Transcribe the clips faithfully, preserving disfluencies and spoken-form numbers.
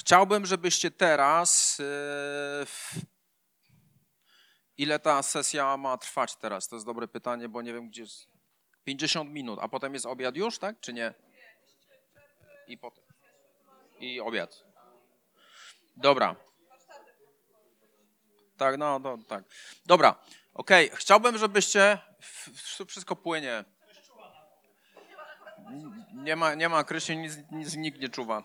Chciałbym, żebyście teraz... Yy, ile ta sesja ma trwać teraz? To jest dobre pytanie, bo nie wiem, gdzie jest... pięćdziesiąt minut, a potem jest obiad już, tak? Czy nie? I potem. I obiad. Dobra. Tak, no, no tak. Dobra, okej. Okay. Chciałbym, żebyście... Wszystko płynie. Nie ma, nie ma Krysi, nic, nic, nikt nie czuwa.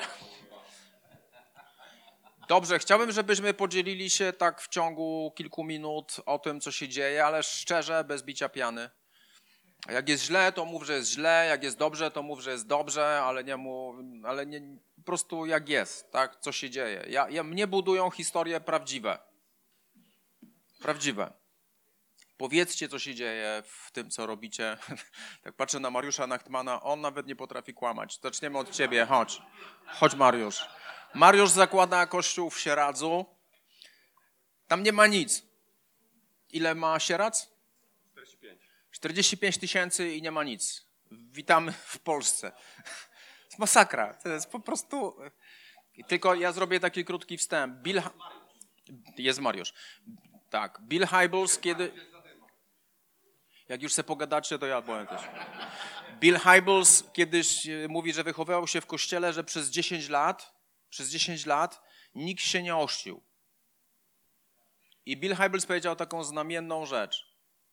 Dobrze, chciałbym, żebyśmy podzielili się tak w ciągu kilku minut o tym, co się dzieje, ale szczerze, bez bicia piany. Jak jest źle, to mów, że jest źle, jak jest dobrze, to mów, że jest dobrze, ale nie mów, ale nie, po prostu jak jest, tak, co się dzieje. Ja, ja, mnie budują historie prawdziwe. Prawdziwe. Powiedzcie, co się dzieje w tym, co robicie. Tak patrzę na Mariusza Nachtmana, on nawet nie potrafi kłamać. Zaczniemy od ciebie, chodź. Chodź, Mariusz. Mariusz zakłada kościół w Sieradzu. Tam nie ma nic. Ile ma Sieradz? czterdzieści pięć. czterdzieści pięć tysięcy i nie ma nic. Witamy w Polsce. To jest masakra. To jest po prostu... Tylko ja zrobię taki krótki wstęp. Bill... Jest Mariusz. Tak. Bill Hybels, kiedy... Jak już se pogadacie, to ja powiem też. Bill Hybels kiedyś mówi, że wychowywał się w kościele, że przez dziesięć lat, przez dziesięć lat nikt się nie ochrzcił. I Bill Hybels powiedział taką znamienną rzecz.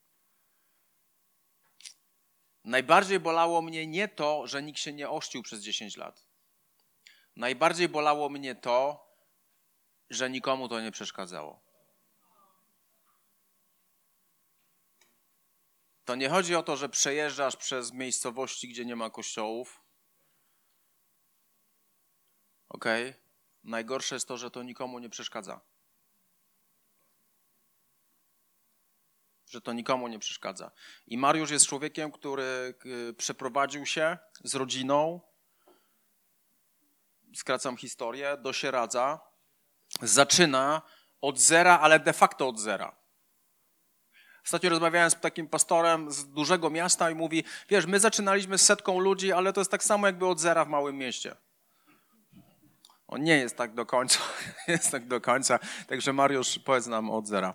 Najbardziej bolało mnie nie to, że nikt się nie ochrzcił przez dziesięć lat. Najbardziej bolało mnie to, że nikomu to nie przeszkadzało. To nie chodzi o to, że przejeżdżasz przez miejscowości, gdzie nie ma kościołów. Okej? Okay? Najgorsze jest to, że to nikomu nie przeszkadza. Że to nikomu nie przeszkadza. I Mariusz jest człowiekiem, który przeprowadził się z rodziną, skracam historię, do Sieradza. Zaczyna od zera, ale de facto od zera. Ostatnio rozmawiałem z takim pastorem z dużego miasta i mówi, wiesz, my zaczynaliśmy z setką ludzi, ale to jest tak samo jakby od zera w małym mieście. On nie jest tak do końca, nie jest tak do końca. Także Mariusz, powiedz nam od zera.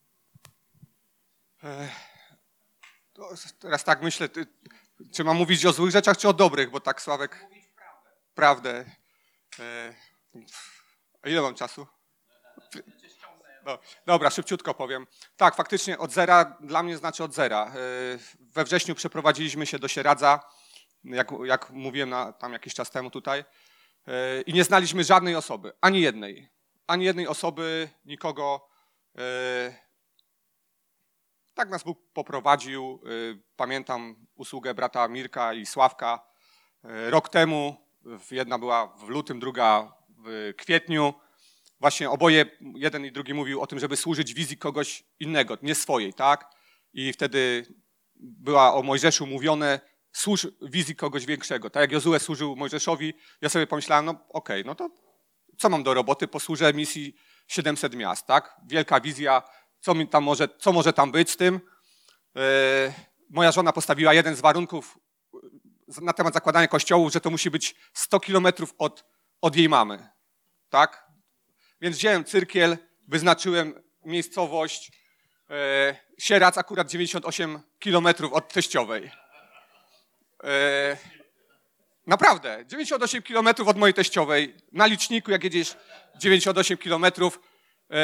Teraz tak myślę, ty, czy mam mówić o złych rzeczach, czy o dobrych, bo tak Sławek... Mówić prawdę. Prawdę. E, ile mam czasu? No, dobra, szybciutko powiem. Tak, faktycznie od zera dla mnie znaczy od zera. E, we wrześniu przeprowadziliśmy się do Sieradza, jak, jak mówiłem na, tam jakiś czas temu tutaj, e, i nie znaliśmy żadnej osoby, ani jednej. Ani jednej osoby, nikogo... E, Tak nas Bóg poprowadził. Pamiętam usługę brata Mirka i Sławka rok temu. Jedna była w lutym, druga w kwietniu. Właśnie oboje, jeden i drugi mówił o tym, żeby służyć wizji kogoś innego, nie swojej, tak? I wtedy była o Mojżeszu mówione, służ wizji kogoś większego. Tak jak Jozue służył Mojżeszowi, ja sobie pomyślałem, no okej, okay, no to co mam do roboty? Posłużę misji siedemset miast, tak? Wielka wizja. Co, mi tam może, co może tam być z tym? Yy, moja żona postawiła jeden z warunków na temat zakładania kościołów, że to musi być sto kilometrów od, od jej mamy. Tak? Więc wziąłem cyrkiel, wyznaczyłem miejscowość. Yy, Sieradz akurat dziewięćdziesiąt osiem kilometrów od teściowej. Yy, naprawdę, dziewięćdziesiąt osiem kilometrów od mojej teściowej. Na liczniku, jak jedziesz dziewięćdziesiąt osiem kilometrów, yy,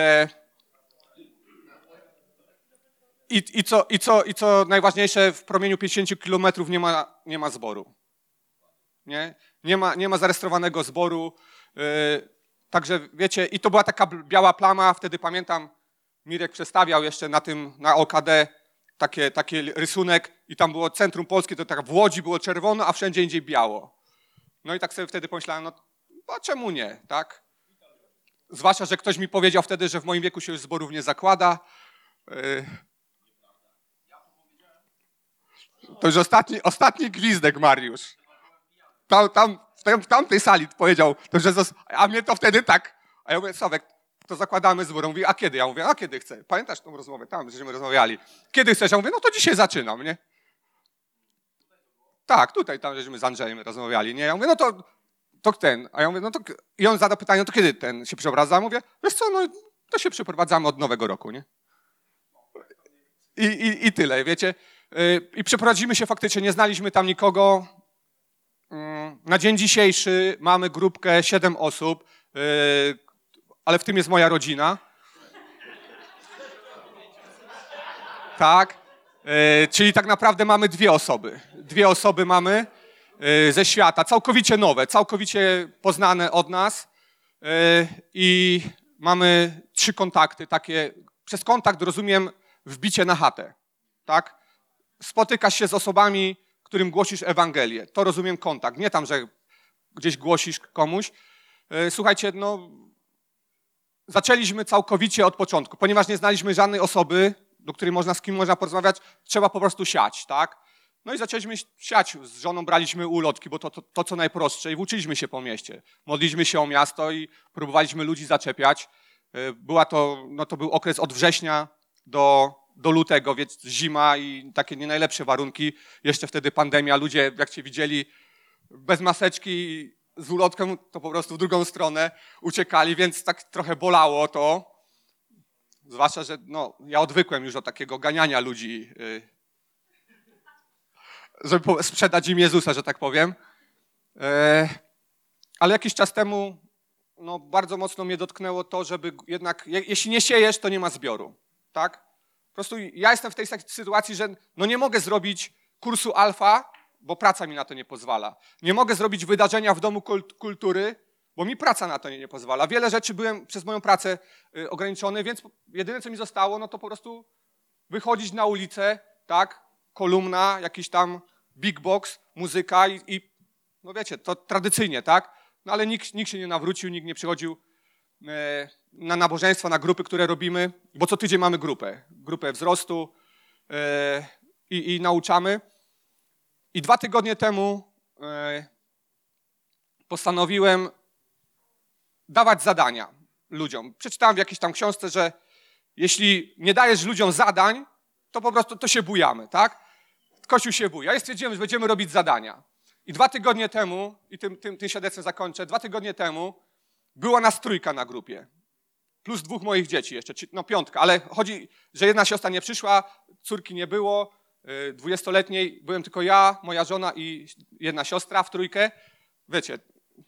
I, i, co, i, co, I co najważniejsze, w promieniu pięćdziesiąt kilometrów nie ma, nie ma zboru. Nie? Nie ma, nie ma zarejestrowanego zboru. Yy, także wiecie, i to była taka biała plama. Wtedy pamiętam, Mirek przestawiał jeszcze na tym, na O K D takie, taki rysunek i tam było centrum Polskie, to tak w Łodzi było czerwono, a wszędzie indziej biało. No i tak sobie wtedy pomyślałem, no a czemu nie, tak? Zwłaszcza, że ktoś mi powiedział wtedy, że w moim wieku się już zborów nie zakłada. Yy, To już ostatni, ostatni gwizdek, Mariusz. Tam, tam, w tamtej sali powiedział, to, że zos... a mnie to wtedy tak. A ja mówię, Sławek, to zakładamy zbór. On mówi, a kiedy? Ja mówię, a kiedy chcę? Pamiętasz tą rozmowę? Tam, żeśmy rozmawiali. Kiedy chcesz? Ja mówię, no to dzisiaj zaczynam, nie? Tak, tutaj, tam żeśmy z Andrzejem rozmawiali, nie? Ja mówię, no to to ten. A ja mówię, no to... I on zada pytanie, no to kiedy ten się przeprowadza? Mówię, wiesz co, no to się przeprowadzamy od nowego roku, nie? I, i, i tyle, wiecie. I przeprowadzimy się faktycznie, nie znaliśmy tam nikogo. Na dzień dzisiejszy mamy grupkę siedem osób, ale w tym jest moja rodzina. Tak, czyli tak naprawdę mamy dwie osoby. Dwie osoby mamy ze świata, całkowicie nowe, całkowicie poznane od nas i mamy trzy kontakty, takie, przez kontakt rozumiem wbicie na chatę, tak? Spotykasz się z osobami, którym głosisz Ewangelię, to rozumiem kontakt, nie tam, że gdzieś głosisz komuś. Słuchajcie, no zaczęliśmy całkowicie od początku, ponieważ nie znaliśmy żadnej osoby, do której można, z kim można porozmawiać, trzeba po prostu siać, tak? No i zaczęliśmy siać, z żoną braliśmy ulotki, bo to, to, to co najprostsze i włóczyliśmy się po mieście. Modliliśmy się o miasto i próbowaliśmy ludzi zaczepiać. Była to, no to był okres od września do, do lutego, więc zima i takie nie najlepsze warunki. Jeszcze wtedy pandemia, ludzie jak cię widzieli bez maseczki z ulotką, to po prostu w drugą stronę uciekali, więc tak trochę bolało to. Zwłaszcza, że no, ja odwykłem już od takiego ganiania ludzi, yy, żeby sprzedać im Jezusa, że tak powiem. Yy, ale jakiś czas temu no, bardzo mocno mnie dotknęło to, żeby jednak, je, jeśli nie siejesz, to nie ma zbioru. Tak? Po prostu ja jestem w tej sytuacji, że no, nie mogę zrobić kursu alfa, bo praca mi na to nie pozwala. Nie mogę zrobić wydarzenia w Domu Kultury, bo mi praca na to nie, nie pozwala. Wiele rzeczy byłem przez moją pracę y, ograniczony, więc jedyne, co mi zostało, no to po prostu wychodzić na ulicę, tak, kolumna, jakiś tam big box, muzyka i, i no wiecie, to tradycyjnie, tak, no ale nikt, nikt się nie nawrócił, nikt nie przychodził y, na nabożeństwa, na grupy, które robimy, bo co tydzień mamy grupę, grupę wzrostu y, i, i nauczamy. I dwa tygodnie temu y, postanowiłem dawać zadania ludziom. Przeczytałem w jakiejś tam książce, że jeśli nie dajesz ludziom zadań, to po prostu to się bujamy, tak? Kościół się buja. Ja stwierdziłem, że będziemy robić zadania. I dwa tygodnie temu, i tym, tym, tym świadectwem zakończę, dwa tygodnie temu była nas trójka na grupie. Plus dwóch moich dzieci jeszcze, no piątka, ale chodzi, że jedna siostra nie przyszła, córki nie było, dwudziestoletniej, byłem tylko ja, moja żona i jedna siostra w trójkę. Wiecie,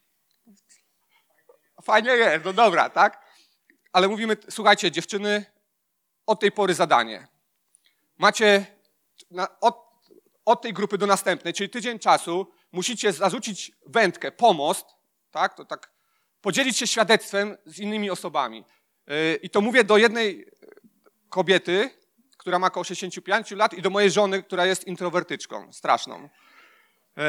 fajnie jest, no dobra, tak? Ale mówimy, słuchajcie, dziewczyny, od tej pory zadanie. Macie na, od, od tej grupy do następnej, czyli tydzień czasu, musicie zarzucić wędkę, pomost, tak? To tak, podzielić się świadectwem z innymi osobami. Yy, I to mówię do jednej kobiety, która ma około sześćdziesięciu pięciu lat i do mojej żony, która jest introwertyczką, straszną. Yy,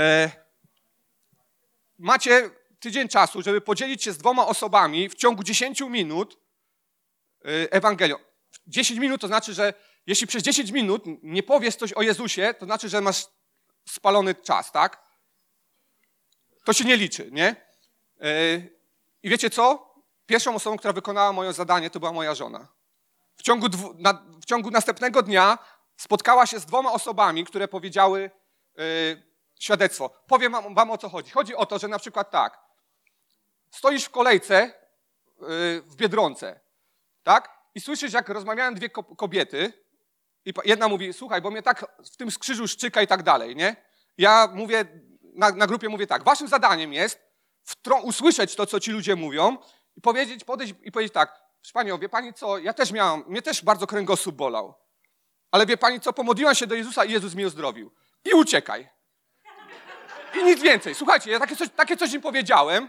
macie tydzień czasu, żeby podzielić się z dwoma osobami w ciągu dziesięciu minut Ewangelią. dziesięć minut to znaczy, że jeśli przez dziesięć minut nie powiesz coś o Jezusie, to znaczy, że masz spalony czas, tak? To się nie liczy, nie? I wiecie co? Pierwszą osobą, która wykonała moje zadanie, to była moja żona. W ciągu, dwu, na, w ciągu następnego dnia spotkała się z dwoma osobami, które powiedziały yy, świadectwo. Powiem wam, wam o co chodzi. Chodzi o to, że na przykład tak, stoisz w kolejce yy, w Biedronce, tak? I słyszysz, jak rozmawiają dwie kobiety i jedna mówi, słuchaj, bo mnie tak w tym skrzyżu szczyka i tak dalej, nie? Ja mówię, na, na grupie mówię tak, waszym zadaniem jest wtrą- usłyszeć to, co ci ludzie mówią i powiedzieć, podejść i powiedzieć tak, proszę panią, wie pani co, ja też miałam, mnie też bardzo kręgosłup bolał, ale wie pani co, pomodliłam się do Jezusa i Jezus mnie uzdrowił. I uciekaj. I nic więcej. Słuchajcie, ja takie coś, takie coś im powiedziałem,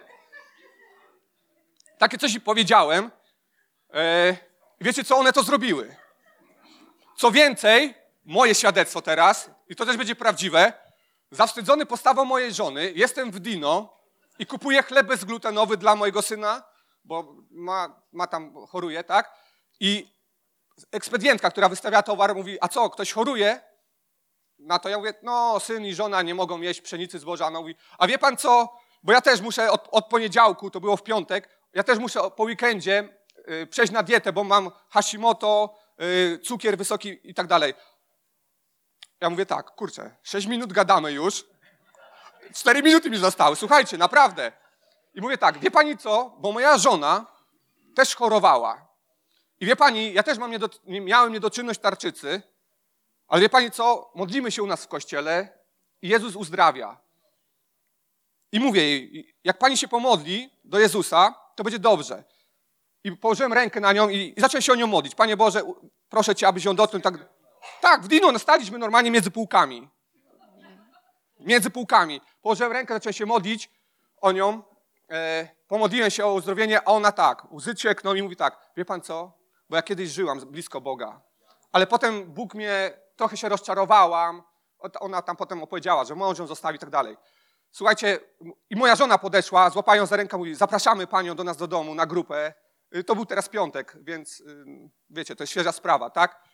takie coś im powiedziałem, e, wiecie co, one to zrobiły. Co więcej, moje świadectwo teraz, i to też będzie prawdziwe, zawstydzony postawą mojej żony, jestem w Dino i kupuję chleb bezglutenowy dla mojego syna, bo ma, ma tam, choruje, tak? I ekspedientka, która wystawia towar, mówi, a co, ktoś choruje? Na to ja mówię, no, syn i żona nie mogą jeść pszenicy zboża. Ona mówi, a wie pan co, bo ja też muszę od, od poniedziałku, to było w piątek, ja też muszę po weekendzie y, przejść na dietę, bo mam Hashimoto, y, cukier wysoki i tak dalej. Ja mówię tak, kurczę, sześć minut gadamy już, cztery minuty mi zostały, słuchajcie, naprawdę. I mówię tak, wie pani co, bo moja żona też chorowała. I wie pani, ja też mam niedo, miałem niedoczynność tarczycy, ale wie pani co, modlimy się u nas w kościele i Jezus uzdrawia. I mówię jej, jak pani się pomodli do Jezusa, to będzie dobrze. I położyłem rękę na nią i, i zacząłem się o nią modlić. Panie Boże, proszę Cię, abyś ją dotknął. Tak, tak w Dino staliśmy normalnie między półkami. Między półkami. Położyłem rękę, zacząłem się modlić o nią. E, pomodliłem się o uzdrowienie, a ona tak, łzy ciekną i mówi tak, wie pan co, bo ja kiedyś żyłam blisko Boga, ale potem Bóg mnie, trochę się rozczarowałam, ona tam potem opowiedziała, że mąż ją zostawi i tak dalej. Słuchajcie, i moja żona podeszła, złapała ją za rękę, mówi, zapraszamy panią do nas do domu na grupę. To był teraz piątek, więc wiecie, to jest świeża sprawa, tak?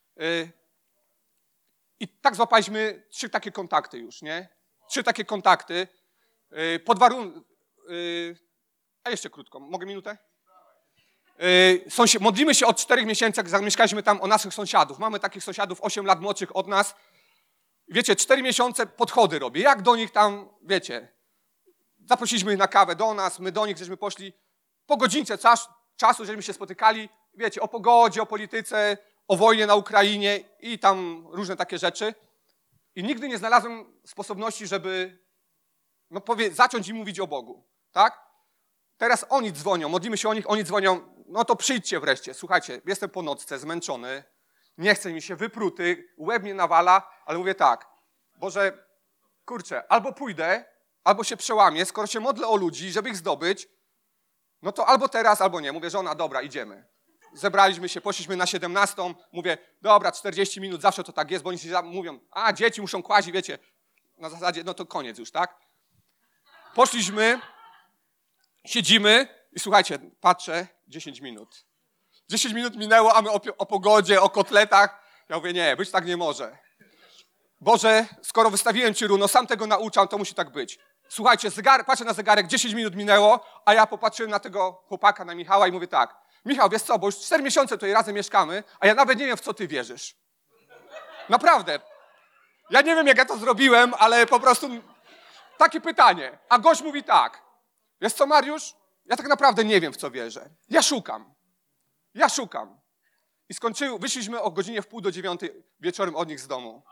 I tak złapaliśmy trzy takie kontakty już, nie? Trzy takie kontakty. Pod warunkiem... A jeszcze krótko, mogę minutę? Sąsi- modlimy się od czterech miesięcy, jak zamieszkaliśmy tam, o naszych sąsiadów. Mamy takich sąsiadów osiem lat młodszych od nas. Wiecie, cztery miesiące podchody robię. Jak do nich tam, wiecie, zaprosiliśmy ich na kawę do nas, my do nich, żeśmy poszli po godzince czas, czasu, żeśmy się spotykali, wiecie, o pogodzie, o polityce, o wojnie na Ukrainie i tam różne takie rzeczy. I nigdy nie znalazłem sposobności, żeby no, powie, zacząć im mówić o Bogu, tak? Teraz oni dzwonią, modlimy się o nich, oni dzwonią, no to przyjdźcie wreszcie. Słuchajcie, jestem po nocce, zmęczony, nie chce mi się, wypruty, łeb mnie nawala, ale mówię tak, Boże, kurczę, albo pójdę, albo się przełamię, skoro się modlę o ludzi, żeby ich zdobyć, no to albo teraz, albo nie. Mówię, żona, dobra, idziemy. Zebraliśmy się, poszliśmy na siedemnastą, mówię, dobra, czterdzieści minut, zawsze to tak jest, bo oni się mówią, a dzieci muszą kłaść, wiecie, na zasadzie, no to koniec już, tak? Poszliśmy, siedzimy i słuchajcie, patrzę, dziesięć minut. dziesięć minut minęło, a my o, o pogodzie, o kotletach. Ja mówię, nie, być tak nie może. Boże, skoro wystawiłem Ci runo, sam tego nauczam, to musi tak być. Słuchajcie, zegar, patrzę na zegarek, dziesięć minut minęło, a ja popatrzyłem na tego chłopaka, na Michała i mówię tak, Michał, wiesz co, bo już cztery miesiące tutaj razem mieszkamy, a ja nawet nie wiem, w co ty wierzysz. Naprawdę. Ja nie wiem, jak ja to zrobiłem, ale po prostu takie pytanie. A gość mówi tak, wiesz co, Mariusz, ja tak naprawdę nie wiem, w co wierzę. Ja szukam. Ja szukam. I skończył, wyszliśmy o godzinie w pół do dziewiątej wieczorem od nich z domu.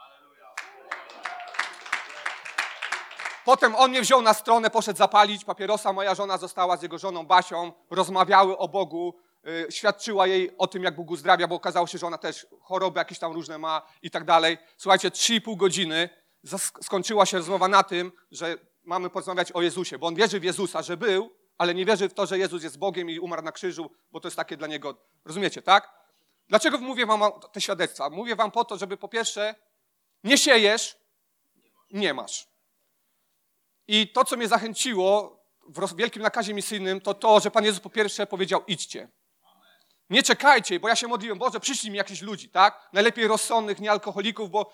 Potem on mnie wziął na stronę, poszedł zapalić papierosa, moja żona została z jego żoną Basią, rozmawiały o Bogu, yy, świadczyła jej o tym, jak Bóg uzdrawia, bo okazało się, że ona też choroby jakieś tam różne ma i tak dalej. Słuchajcie, trzy i pół godziny skończyła się rozmowa na tym, że mamy porozmawiać o Jezusie, bo on wierzy w Jezusa, że był, ale nie wierzy w to, że Jezus jest Bogiem i umarł na krzyżu, bo to jest takie dla niego, rozumiecie, tak? Dlaczego mówię wam te świadectwa? Mówię wam po to, żeby po pierwsze nie siejesz, nie masz. I to, co mnie zachęciło w wielkim nakazie misyjnym, to to, że Pan Jezus po pierwsze powiedział idźcie. Nie czekajcie, bo ja się modliłem, Boże, przyślij mi jakichś ludzi, tak? Najlepiej rozsądnych, nie alkoholików, bo...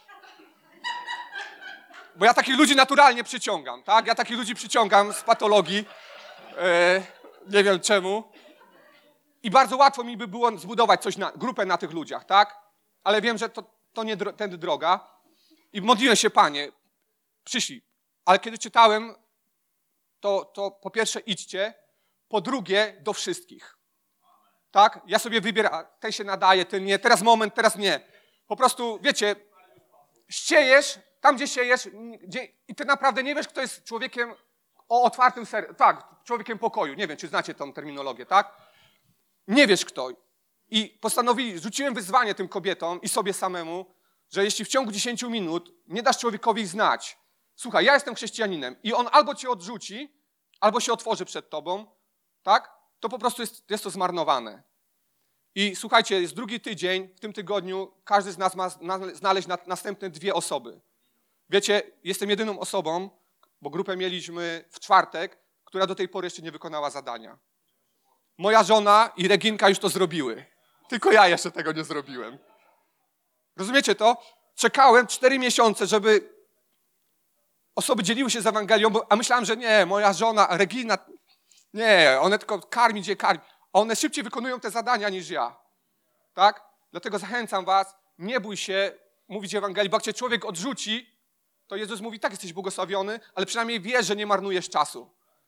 Bo ja takich ludzi naturalnie przyciągam, tak? Ja takich ludzi przyciągam z patologii. E, nie wiem czemu. I bardzo łatwo mi by było zbudować coś na, grupę na tych ludziach, tak? Ale wiem, że to, to nie dro, tędy droga. I modliłem się, Panie, przyszli. Ale kiedy czytałem, to, to po pierwsze idźcie, po drugie do wszystkich. Tak? Ja sobie wybieram, ten się nadaje, ten nie, teraz moment, teraz nie. Po prostu, wiecie, siejesz, tam gdzie siejesz gdzie, i ty naprawdę nie wiesz, kto jest człowiekiem o otwartym sercu, tak, człowiekiem pokoju. Nie wiem, czy znacie tą terminologię, tak? Nie wiesz kto. I postanowili, rzuciłem wyzwanie tym kobietom i sobie samemu, że jeśli w ciągu dziesięciu minut nie dasz człowiekowi znać, słuchaj, ja jestem chrześcijaninem i on albo cię odrzuci, albo się otworzy przed tobą, tak? To po prostu jest, jest to zmarnowane. I słuchajcie, jest drugi tydzień, w tym tygodniu każdy z nas ma znaleźć na, następne dwie osoby. Wiecie, jestem jedyną osobą, bo grupę mieliśmy w czwartek, która do tej pory jeszcze nie wykonała zadania. Moja żona i Reginka już to zrobiły. Tylko ja jeszcze tego nie zrobiłem. Rozumiecie to? Czekałem cztery miesiące, żeby osoby dzieliły się z Ewangelią, bo, a myślałem, że nie, moja żona, Regina, nie, one tylko karmić je karmi. A one szybciej wykonują te zadania niż ja. Tak? Dlatego zachęcam was, nie bój się mówić Ewangelii, bo jak cię człowiek odrzuci, to Jezus mówi, tak, jesteś błogosławiony, ale przynajmniej wiesz, że nie marnujesz czasu.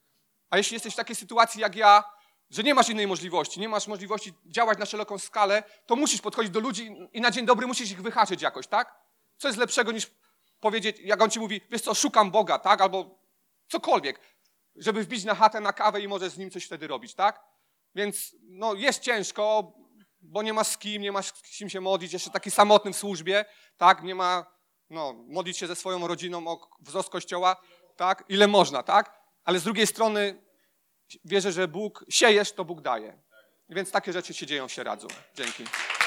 A jeśli jesteś w takiej sytuacji jak ja, że nie masz innej możliwości, nie masz możliwości działać na szeroką skalę, to musisz podchodzić do ludzi i na dzień dobry musisz ich wyhaczyć jakoś, tak? Co jest lepszego niż powiedzieć, jak on ci mówi, wiesz co, szukam Boga, tak? Albo cokolwiek, żeby wbić na chatę, na kawę i możesz z nim coś wtedy robić, tak? Więc no jest ciężko, bo nie masz z kim, nie masz z kim się modlić, jeszcze taki samotny w służbie, tak? Nie ma, no, modlić się ze swoją rodziną o wzrost Kościoła, tak? Ile można, tak? Ale z drugiej strony wierzę, że Bóg, siejesz, to Bóg daje. Więc takie rzeczy się dzieją, się radzą. Dzięki.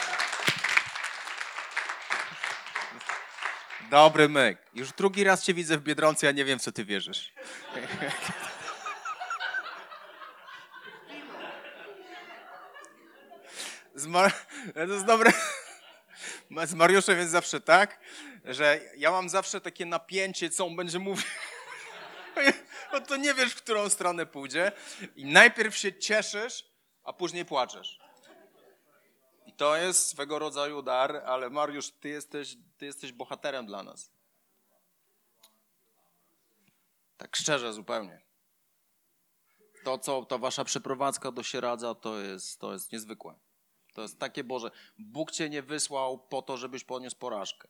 Dobry myk. Już drugi raz cię widzę w Biedronce, ja nie wiem, w co ty wierzysz. Z Mar- to jest dobre. Z Mariuszem jest zawsze tak, że ja mam zawsze takie napięcie, co on będzie mówił. No to nie wiesz, w którą stronę pójdzie. I najpierw się cieszysz, a później płaczesz. I to jest swego rodzaju dar, ale Mariusz, ty jesteś, ty jesteś bohaterem dla nas. Tak szczerze zupełnie. To, co ta wasza przeprowadzka do Sieradza, to jest, to jest niezwykłe. To jest takie Boże. Bóg cię nie wysłał po to, żebyś poniósł porażkę.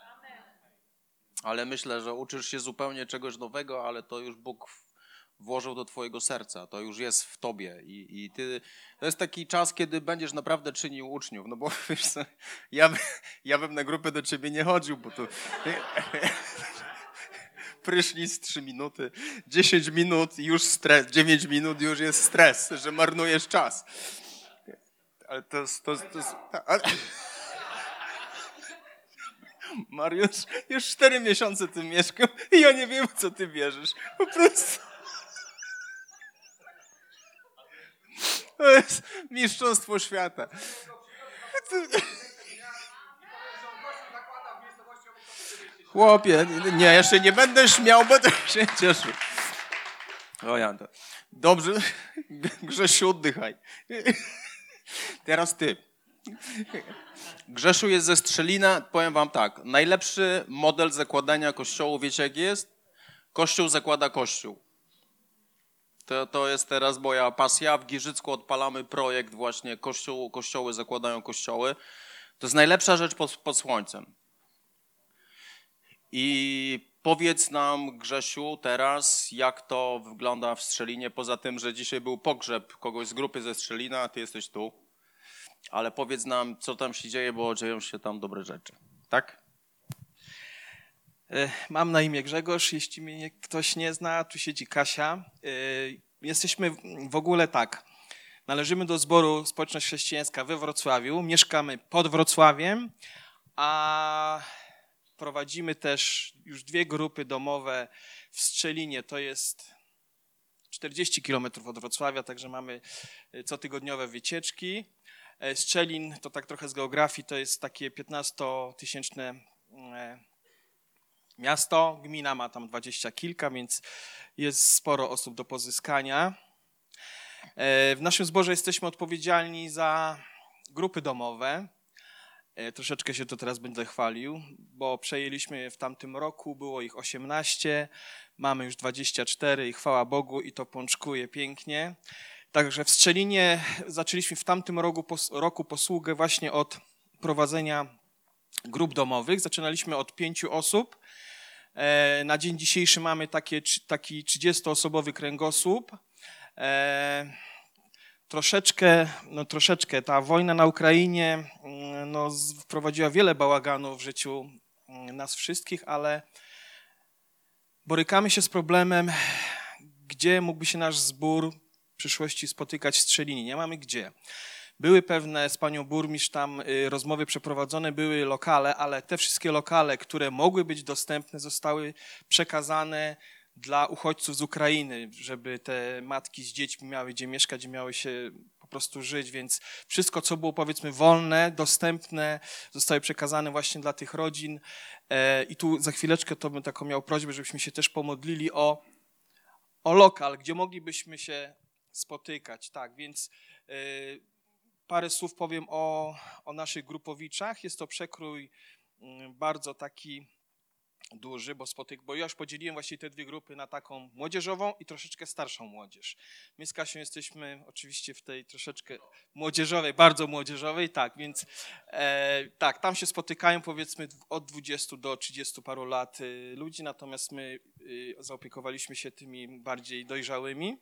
Ale myślę, że uczysz się zupełnie czegoś nowego, ale to już Bóg włożył do twojego serca. To już jest w tobie. I, i ty, to jest taki czas, kiedy będziesz naprawdę czynił uczniów. No bo wiesz co, ja, ja bym na grupę do ciebie nie chodził, bo to... Prysznic trzy minuty, dziesięć minut już stres, dziewięć minut już jest stres, że marnujesz czas. Ale to jest... To, to jest ale... Mariusz, już cztery miesiące tym mieszkam i ja nie wiem, w co ty wierzysz. Po prostu... To jest mistrzostwo świata. Chłopie, nie, jeszcze nie będę śmiał, bo to się cieszy. O ja to. Dobrze, Grzesiu, oddychaj. Teraz ty. Grzesiu jest ze Strzelina, powiem wam tak, najlepszy model zakładania kościołu, wiecie jaki jest? Kościół zakłada kościół. To, to jest teraz moja pasja. W Giżycku odpalamy projekt właśnie kościół, kościoły zakładają kościoły. To jest najlepsza rzecz pod, pod słońcem. I powiedz nam, Grzesiu, teraz, jak to wygląda w Strzelinie, poza tym, że dzisiaj był pogrzeb kogoś z grupy ze Strzelina, ty jesteś tu, ale powiedz nam, co tam się dzieje, bo dzieją się tam dobre rzeczy, tak? Mam na imię Grzegorz, jeśli mnie ktoś nie zna, tu siedzi Kasia. Jesteśmy w ogóle tak, należymy do zboru Społeczność Chrześcijańska we Wrocławiu, mieszkamy pod Wrocławiem, a prowadzimy też już dwie grupy domowe w Strzelinie, to jest czterdzieści kilometrów od Wrocławia, także mamy cotygodniowe wycieczki. Strzelin, to tak trochę z geografii, to jest takie piętnastotysięczne miasto, gmina ma tam dwadzieścia kilka, więc jest sporo osób do pozyskania. W naszym zborze jesteśmy odpowiedzialni za grupy domowe. Troszeczkę się to teraz będę chwalił, bo przejęliśmy je w tamtym roku, było ich osiemnaście, mamy już dwadzieścia cztery i chwała Bogu i to pączkuje pięknie. Także w Strzelinie zaczęliśmy w tamtym roku, roku posługę właśnie od prowadzenia grup domowych. Zaczynaliśmy od pięciu osób. Na dzień dzisiejszy mamy takie, taki trzydziestoosobowy kręgosłup. Troszeczkę, no troszeczkę ta wojna na Ukrainie no, wprowadziła wiele bałaganu w życiu nas wszystkich, ale borykamy się z problemem, gdzie mógłby się nasz zbór w przyszłości spotykać w Strzelinie. Nie mamy gdzie. Były pewne z panią burmistrz tam rozmowy przeprowadzone, były lokale, ale te wszystkie lokale, które mogły być dostępne, zostały przekazane dla uchodźców z Ukrainy, żeby te matki z dziećmi miały gdzie mieszkać, gdzie miały się po prostu żyć, więc wszystko, co było powiedzmy wolne, dostępne, zostały przekazane właśnie dla tych rodzin. I tu za chwileczkę to bym taką miał prośbę, żebyśmy się też pomodlili o, o lokal, gdzie moglibyśmy się spotykać. Tak, więc parę słów powiem o, o naszych grupowiczach. Jest to przekrój bardzo taki duży, bo spotyk, bo ja już podzieliłem właśnie te dwie grupy na taką młodzieżową i troszeczkę starszą młodzież. My z Kasią jesteśmy oczywiście w tej troszeczkę młodzieżowej, bardzo młodzieżowej, tak, więc e, tak, tam się spotykają powiedzmy od dwudziestu do trzydziestu paru lat y, ludzi, natomiast my y, zaopiekowaliśmy się tymi bardziej dojrzałymi.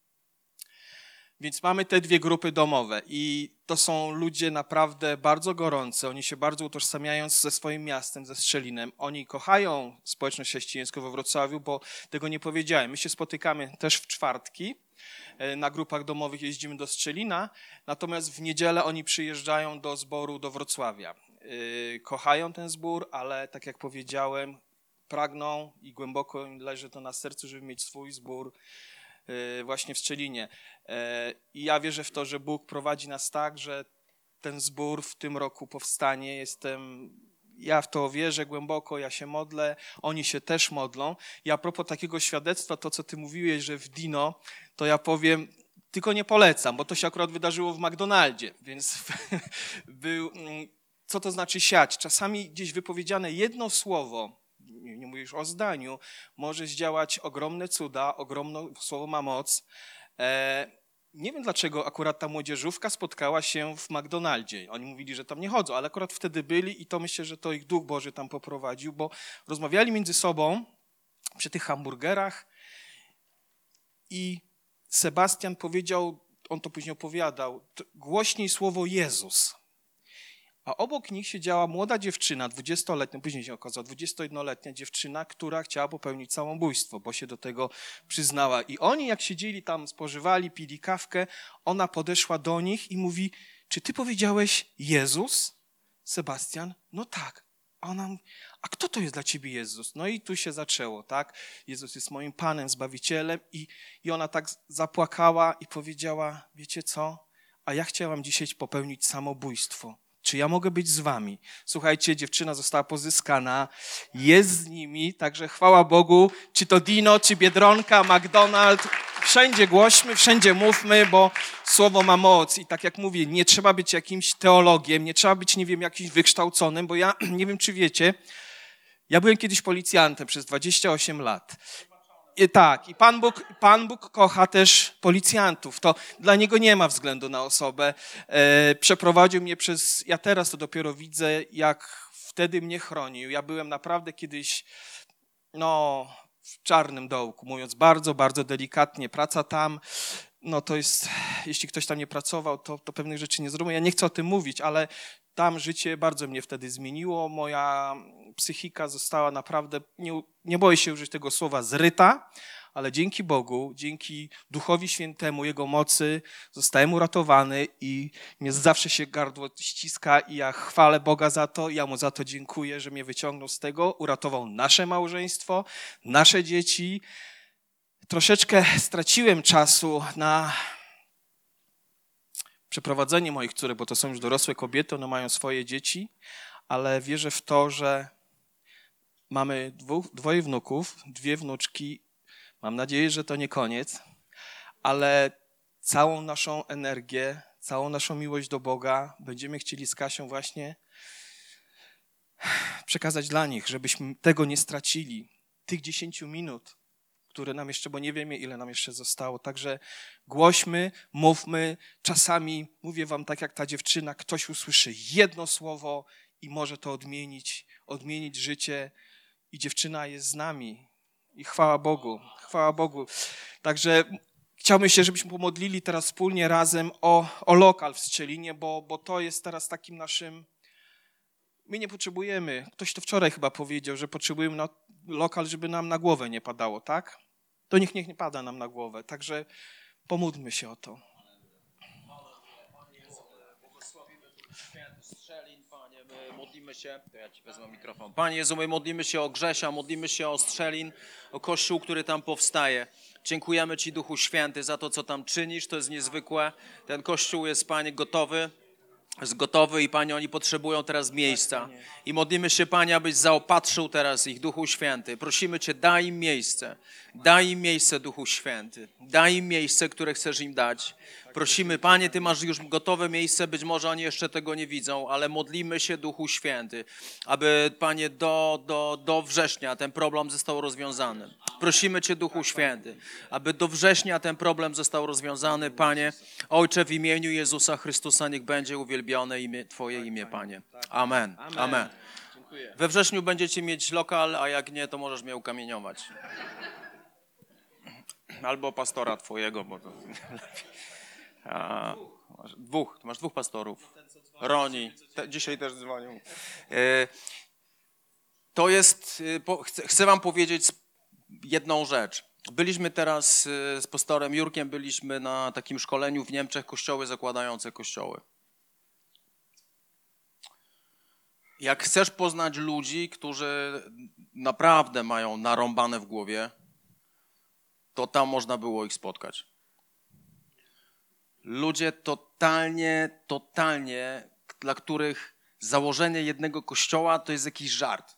Więc mamy te dwie grupy domowe i to są ludzie naprawdę bardzo gorący. Oni się bardzo utożsamiają ze swoim miastem, ze Strzelinem. Oni kochają społeczność chrześcijańską we Wrocławiu, bo tego nie powiedziałem. My się spotykamy też w czwartki. Na grupach domowych jeździmy do Strzelina, natomiast w niedzielę oni przyjeżdżają do zboru do Wrocławia. Kochają ten zbór, ale tak jak powiedziałem, pragną i głęboko im leży to na sercu, żeby mieć swój zbór właśnie w Strzelinie. I ja wierzę w to, że Bóg prowadzi nas tak, że ten zbór w tym roku powstanie. Jestem, ja w to wierzę głęboko, ja się modlę, oni się też modlą. I a propos takiego świadectwa, to co ty mówiłeś, że w Dino, to ja powiem, tylko nie polecam, bo to się akurat wydarzyło w McDonaldzie, więc był, co to znaczy siać? Czasami gdzieś wypowiedziane jedno słowo, nie, nie mówię już o zdaniu, może zdziałać ogromne cuda, ogromne słowo ma moc. E, nie wiem, dlaczego akurat ta młodzieżówka spotkała się w McDonaldzie. Oni mówili, że tam nie chodzą, ale akurat wtedy byli i to myślę, że to ich Duch Boży tam poprowadził, bo rozmawiali między sobą przy tych hamburgerach i Sebastian powiedział, on to później opowiadał, głośniej słowo Jezus. A obok nich siedziała młoda dziewczyna, dwudziestoletnia, później się okazało, dwudziestojednoletnia dziewczyna, która chciała popełnić samobójstwo, bo się do tego przyznała. I oni jak siedzieli tam, spożywali, pili kawkę, ona podeszła do nich i mówi, czy ty powiedziałeś Jezus? Sebastian, no tak. A ona mówi, a kto to jest dla ciebie Jezus? No i tu się zaczęło, tak? Jezus jest moim Panem, Zbawicielem i, i ona tak zapłakała i powiedziała, wiecie co? A ja chciałam dzisiaj popełnić samobójstwo. Czy ja mogę być z wami? Słuchajcie, dziewczyna została pozyskana, jest z nimi, także chwała Bogu, czy to Dino, czy Biedronka, McDonald's, wszędzie głośmy, wszędzie mówmy, bo słowo ma moc i tak jak mówię, nie trzeba być jakimś teologiem, nie trzeba być, nie wiem, jakimś wykształconym, bo ja nie wiem, czy wiecie, ja byłem kiedyś policjantem przez dwadzieścia osiem lat. I tak, i Pan Bóg, Pan Bóg kocha też policjantów. To dla Niego nie ma względu na osobę. E, przeprowadził mnie przez, ja teraz to dopiero widzę, jak wtedy mnie chronił. Ja byłem naprawdę kiedyś, no, w czarnym dołku, mówiąc bardzo, bardzo delikatnie. Praca tam, no to jest, jeśli ktoś tam nie pracował, to, to pewnych rzeczy nie zrobił. Ja nie chcę o tym mówić, ale tam życie bardzo mnie wtedy zmieniło. Moja psychika została naprawdę, nie, nie boję się użyć tego słowa, zryta, ale dzięki Bogu, dzięki Duchowi Świętemu, Jego mocy zostałem uratowany i mnie zawsze się gardło ściska i ja chwalę Boga za to, ja Mu za to dziękuję, że mnie wyciągnął z tego, uratował nasze małżeństwo, nasze dzieci. Troszeczkę straciłem czasu na przeprowadzenie moich córek, bo to są już dorosłe kobiety, one mają swoje dzieci, ale wierzę w to, że mamy dwóch, dwoje wnuków, dwie wnuczki. Mam nadzieję, że to nie koniec, ale całą naszą energię, całą naszą miłość do Boga będziemy chcieli z Kasią właśnie przekazać dla nich, żebyśmy tego nie stracili. Tych dziesięciu minut, które nam jeszcze, bo nie wiemy, ile nam jeszcze zostało. Także głośmy, mówmy. Czasami, mówię wam tak jak ta dziewczyna, ktoś usłyszy jedno słowo i może to odmienić, odmienić życie. I dziewczyna jest z nami. I chwała Bogu, chwała Bogu. Także chciałbym się, żebyśmy pomodlili teraz wspólnie razem o, o lokal w Strzelinie, bo, bo to jest teraz takim naszym... My nie potrzebujemy, ktoś to wczoraj chyba powiedział, że potrzebujemy na lokal, żeby nam na głowę nie padało, tak? To niech, niech nie pada nam na głowę, także pomódlmy się o to. Strzelin, Panie, my modlimy się, to ja Ci wezmę mikrofon. Panie Jezu, my modlimy się o Grzesia, modlimy się o Strzelin, o Kościół, który tam powstaje. Dziękujemy Ci, Duchu Święty, za to, co tam czynisz, to jest niezwykłe. Ten Kościół jest, Panie, gotowy. Jest gotowy i Panie, oni potrzebują teraz miejsca. I modlimy się, Panie, abyś zaopatrzył teraz ich, Duchu Święty. Prosimy Cię, daj im miejsce. Daj im miejsce, Duchu Święty. Daj im miejsce, które chcesz im dać. Prosimy, Panie, Ty masz już gotowe miejsce, być może oni jeszcze tego nie widzą, ale modlimy się, Duchu Święty, aby, Panie, do, do, do września ten problem został rozwiązany. Prosimy Cię, Duchu Święty, aby do września ten problem został rozwiązany, Panie. Ojcze, w imieniu Jezusa Chrystusa niech będzie uwielbione imię, Twoje imię, Panie. Amen. Amen. We wrześniu będziecie mieć lokal, a jak nie, to możesz mnie ukamieniować. Albo pastora twojego, bo to a, masz dwóch, masz dwóch pastorów. Roni, te, dzisiaj też dzwonił. E, to jest, po, chcę, chcę wam powiedzieć jedną rzecz. Byliśmy teraz z pastorem Jurkiem, byliśmy na takim szkoleniu w Niemczech, kościoły zakładające kościoły. Jak chcesz poznać ludzi, którzy naprawdę mają narąbane w głowie, to tam można było ich spotkać. Ludzie totalnie, totalnie, dla których założenie jednego kościoła to jest jakiś żart.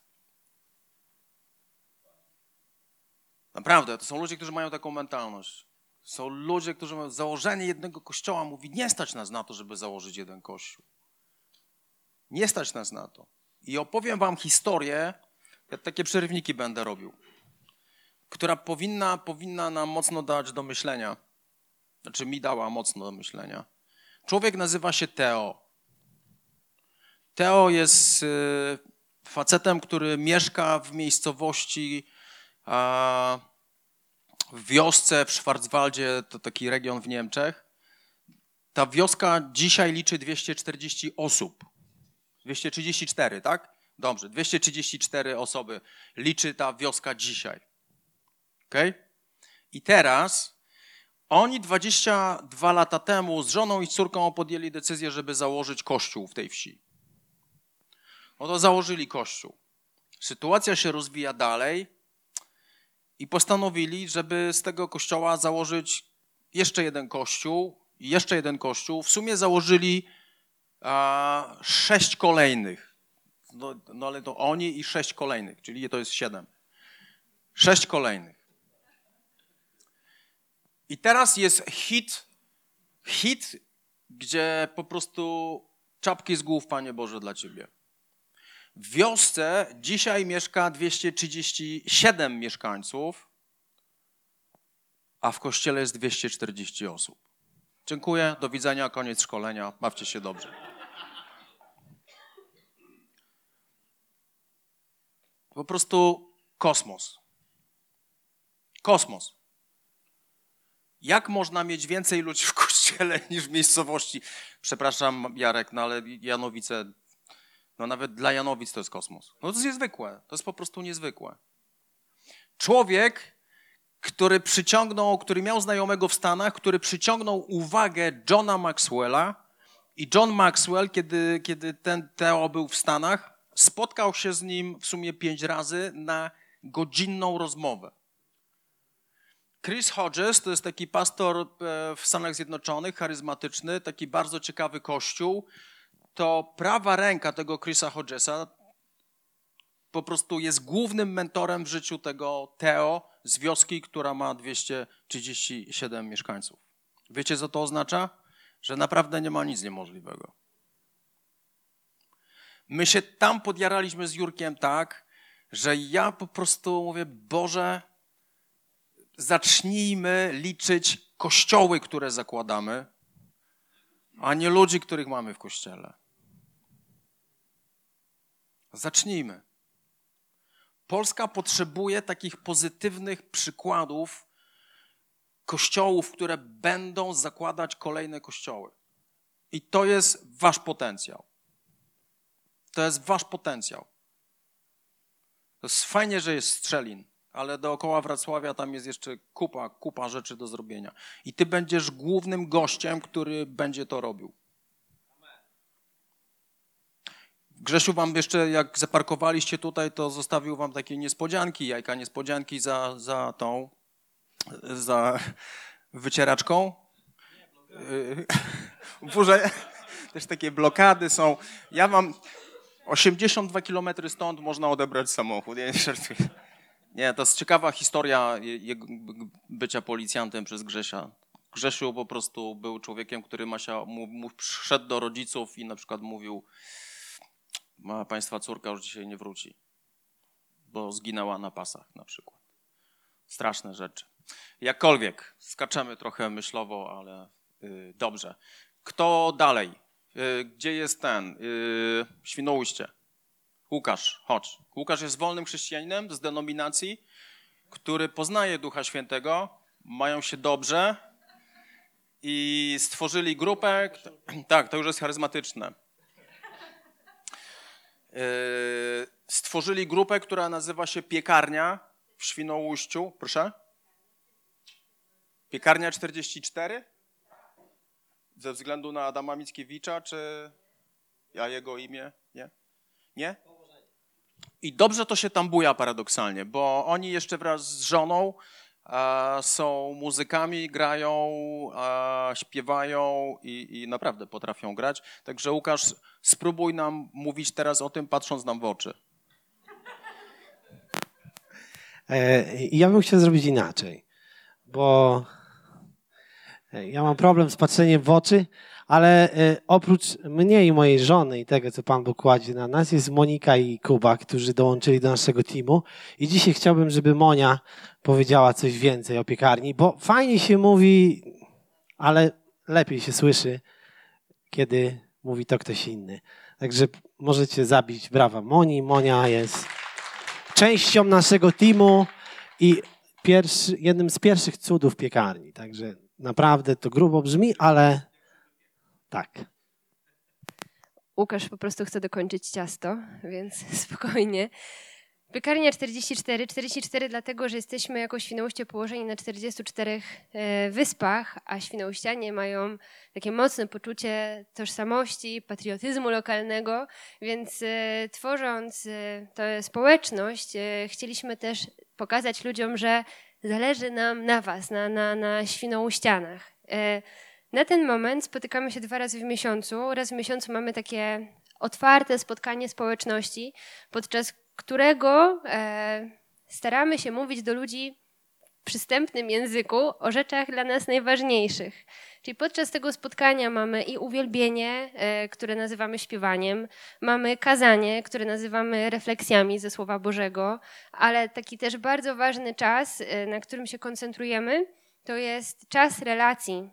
Naprawdę, to są ludzie, którzy mają taką mentalność. Są ludzie, którzy mają założenie jednego kościoła, mówi, nie stać nas na to, żeby założyć jeden kościół. Nie stać nas na to. I opowiem wam historię, ja takie przerywniki będę robił, która powinna, powinna nam mocno dać do myślenia. Znaczy mi dała mocno do myślenia. Człowiek nazywa się Teo. Teo jest y, facetem, który mieszka w miejscowości, a, w wiosce w Schwarzwaldzie, to taki region w Niemczech. Ta wioska dzisiaj liczy dwieście czterdzieści osób. dwieście trzydzieści cztery, tak? Dobrze, dwieście trzydzieści cztery osoby liczy ta wioska dzisiaj. Okay? I teraz oni dwadzieścia dwa lata temu z żoną i córką podjęli decyzję, żeby założyć kościół w tej wsi. No to założyli kościół. Sytuacja się rozwija dalej i postanowili, żeby z tego kościoła założyć jeszcze jeden kościół i jeszcze jeden kościół. W sumie założyli a, sześć kolejnych. No, no ale to oni i sześć kolejnych, czyli to jest siedem. Sześć kolejnych. I teraz jest hit, hit, gdzie po prostu czapki z głów, Panie Boże, dla Ciebie. W wiosce dzisiaj mieszka dwieście trzydzieści siedem mieszkańców, a w kościele jest dwieście czterdzieści osób. Dziękuję, do widzenia, koniec szkolenia, bawcie się dobrze. Po prostu kosmos. Kosmos. Jak można mieć więcej ludzi w kościele niż w miejscowości? Przepraszam, Jarek, no ale Janowice, no nawet dla Janowic to jest kosmos. No to jest niezwykłe, to jest po prostu niezwykłe. Człowiek, który przyciągnął, który miał znajomego w Stanach, który przyciągnął uwagę Johna Maxwella i John Maxwell, kiedy, kiedy ten Teo był w Stanach, spotkał się z nim w sumie pięć razy na godzinną rozmowę. Chris Hodges to jest taki pastor w Stanach Zjednoczonych, charyzmatyczny, taki bardzo ciekawy kościół. To prawa ręka tego Chrisa Hodgesa po prostu jest głównym mentorem w życiu tego Teo z wioski, która ma dwieście trzydzieści siedem mieszkańców. Wiecie, co to oznacza? Że naprawdę nie ma nic niemożliwego. My się tam podjaraliśmy z Jurkiem tak, że ja po prostu mówię, Boże, zacznijmy liczyć kościoły, które zakładamy, a nie ludzi, których mamy w kościele. Zacznijmy. Polska potrzebuje takich pozytywnych przykładów kościołów, które będą zakładać kolejne kościoły. I to jest wasz potencjał. To jest wasz potencjał. To jest fajnie, że jest Strzelin, ale dookoła Wrocławia tam jest jeszcze kupa, kupa rzeczy do zrobienia. I ty będziesz głównym gościem, który będzie to robił. Grzesiu wam jeszcze, jak zaparkowaliście tutaj, to zostawił wam takie niespodzianki, jajka niespodzianki za, za tą, za wycieraczką. Boże, też takie blokady są. Ja mam osiemdziesiąt dwa kilometry stąd, można odebrać samochód. Ja nie żartuję. Nie, to jest ciekawa historia je- jego bycia policjantem przez Grzesia. Grzesiu po prostu był człowiekiem, który Masia mu, mu przyszedł do rodziców i na przykład mówił: "Ma państwa córka już dzisiaj nie wróci, bo zginęła na pasach na przykład". Straszne rzeczy. Jakkolwiek, skaczemy trochę myślowo, ale y, dobrze. Kto dalej? Y, gdzie jest ten? Y, Świnoujście. Łukasz, chodź. Łukasz jest wolnym chrześcijaninem z denominacji, który poznaje Ducha Świętego, mają się dobrze i stworzyli grupę. Tak, to już jest charyzmatyczne. Yy, stworzyli grupę, która nazywa się Piekarnia w Świnoujściu. Proszę? Piekarnia czterdzieści cztery? Ze względu na Adama Mickiewicza, czy ja jego imię? Nie? Nie? I dobrze to się tam buja paradoksalnie, bo oni jeszcze wraz z żoną e, są muzykami, grają, e, śpiewają i, i naprawdę potrafią grać. Także Łukasz, spróbuj nam mówić teraz o tym, patrząc nam w oczy. E, Ja bym chciał zrobić inaczej, bo ja mam problem z patrzeniem w oczy, ale e, oprócz mnie i mojej żony i tego, co Pan Bóg kładzie na nas, jest Monika i Kuba, którzy dołączyli do naszego teamu. I dzisiaj chciałbym, żeby Monia powiedziała coś więcej o piekarni, bo fajnie się mówi, ale lepiej się słyszy, kiedy mówi to ktoś inny. Także możecie zabić brawa Moni. Monia jest częścią naszego teamu i pierwszy, jednym z pierwszych cudów piekarni. Także naprawdę to grubo brzmi, ale tak. Łukasz po prostu chce dokończyć ciasto, więc spokojnie. Piekarnia czterdzieści cztery. czterdzieści cztery dlatego, że jesteśmy jako Świnoujście położeni na czterdziestu czterech e, wyspach, a świnoujścianie mają takie mocne poczucie tożsamości, patriotyzmu lokalnego, więc e, tworząc e, tę społeczność, e, chcieliśmy też pokazać ludziom, że zależy nam na was, na, na, na Świnoujścianach. E, Na ten moment spotykamy się dwa razy w miesiącu. Raz w miesiącu mamy takie otwarte spotkanie społeczności, podczas którego e, staramy się mówić do ludzi w przystępnym języku o rzeczach dla nas najważniejszych. Czyli podczas tego spotkania mamy i uwielbienie, e, które nazywamy śpiewaniem, mamy kazanie, które nazywamy refleksjami ze Słowa Bożego, ale taki też bardzo ważny czas, e, na którym się koncentrujemy, to jest czas relacji,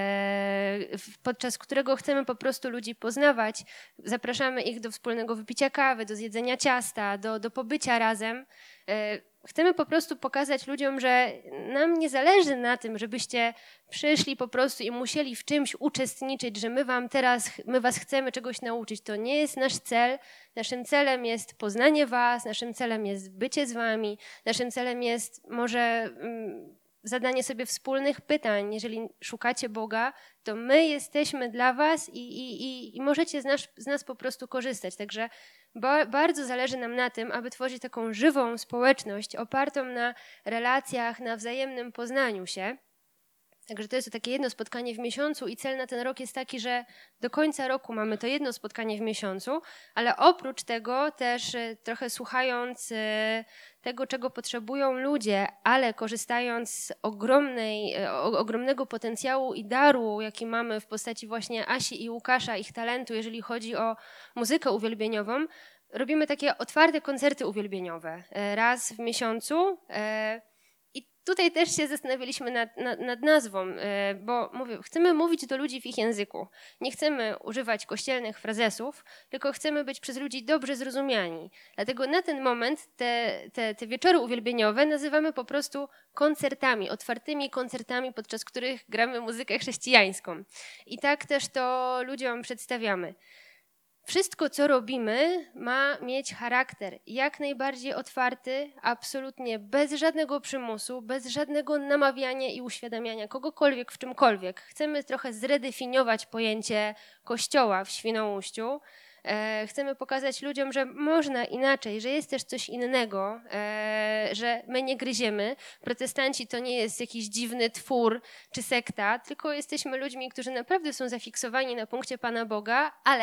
e, podczas którego chcemy po prostu ludzi poznawać. Zapraszamy ich do wspólnego wypicia kawy, do zjedzenia ciasta, do, do pobycia razem. E, chcemy po prostu pokazać ludziom, że nam nie zależy na tym, żebyście przyszli po prostu i musieli w czymś uczestniczyć, że my wam teraz, my was chcemy czegoś nauczyć. To nie jest nasz cel. Naszym celem jest poznanie was, naszym celem jest bycie z wami, naszym celem jest może... Mm, zadanie sobie wspólnych pytań. Jeżeli szukacie Boga, to my jesteśmy dla was i, i, i, i możecie z nas, z nas po prostu korzystać. Także ba, bardzo zależy nam na tym, aby tworzyć taką żywą społeczność opartą na relacjach, na wzajemnym poznaniu się. Także to jest takie jedno spotkanie w miesiącu i cel na ten rok jest taki, że do końca roku mamy to jedno spotkanie w miesiącu, ale oprócz tego też e, trochę słuchając e, tego, czego potrzebują ludzie, ale korzystając z ogromnej, e, o, ogromnego potencjału i daru, jaki mamy w postaci właśnie Asi i Łukasza, ich talentu, jeżeli chodzi o muzykę uwielbieniową, robimy takie otwarte koncerty uwielbieniowe e, raz w miesiącu. E, Tutaj też się zastanawialiśmy nad, nad, nad nazwą, bo mówię, chcemy mówić do ludzi w ich języku. Nie chcemy używać kościelnych frazesów, tylko chcemy być przez ludzi dobrze zrozumiani. Dlatego na ten moment te, te, te wieczory uwielbieniowe nazywamy po prostu koncertami, otwartymi koncertami, podczas których gramy muzykę chrześcijańską. I tak też to ludziom przedstawiamy. Wszystko, co robimy, ma mieć charakter jak najbardziej otwarty, absolutnie bez żadnego przymusu, bez żadnego namawiania i uświadamiania kogokolwiek w czymkolwiek. Chcemy trochę zredefiniować pojęcie Kościoła w Świnoujściu. E, chcemy pokazać ludziom, że można inaczej, że jest też coś innego, e, że my nie gryziemy. Protestanci to nie jest jakiś dziwny twór czy sekta, tylko jesteśmy ludźmi, którzy naprawdę są zafiksowani na punkcie Pana Boga, ale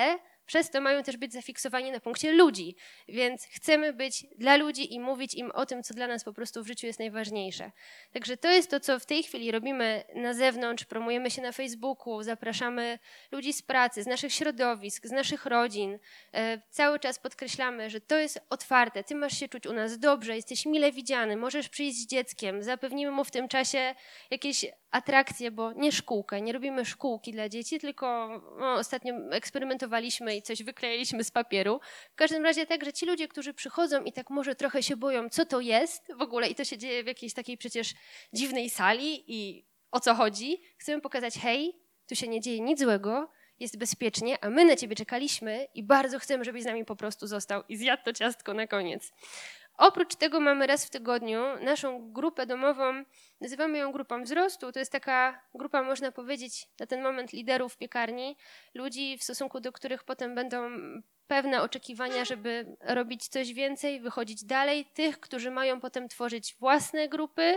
Przez to mają też być zafiksowani na punkcie ludzi, więc chcemy być dla ludzi i mówić im o tym, co dla nas po prostu w życiu jest najważniejsze. Także to jest to, co w tej chwili robimy na zewnątrz, promujemy się na Facebooku, zapraszamy ludzi z pracy, z naszych środowisk, z naszych rodzin. E, cały czas podkreślamy, że to jest otwarte, ty masz się czuć u nas dobrze, jesteś mile widziany, możesz przyjść z dzieckiem, zapewnimy mu w tym czasie jakieś atrakcje, bo nie szkółkę, nie robimy szkółki dla dzieci, tylko no, ostatnio eksperymentowaliśmy i coś wyklejaliśmy z papieru. W każdym razie tak, że ci ludzie, którzy przychodzą i tak może trochę się boją, co to jest w ogóle i to się dzieje w jakiejś takiej przecież dziwnej sali i o co chodzi, chcemy pokazać, hej, tu się nie dzieje nic złego, jest bezpiecznie, a my na ciebie czekaliśmy i bardzo chcemy, żebyś z nami po prostu został i zjadł to ciastko na koniec. Oprócz tego mamy raz w tygodniu naszą grupę domową, nazywamy ją grupą wzrostu. To jest taka grupa, można powiedzieć, na ten moment liderów piekarni, ludzi, w stosunku do których potem będą pewne oczekiwania, żeby robić coś więcej, wychodzić dalej. Tych, którzy mają potem tworzyć własne grupy.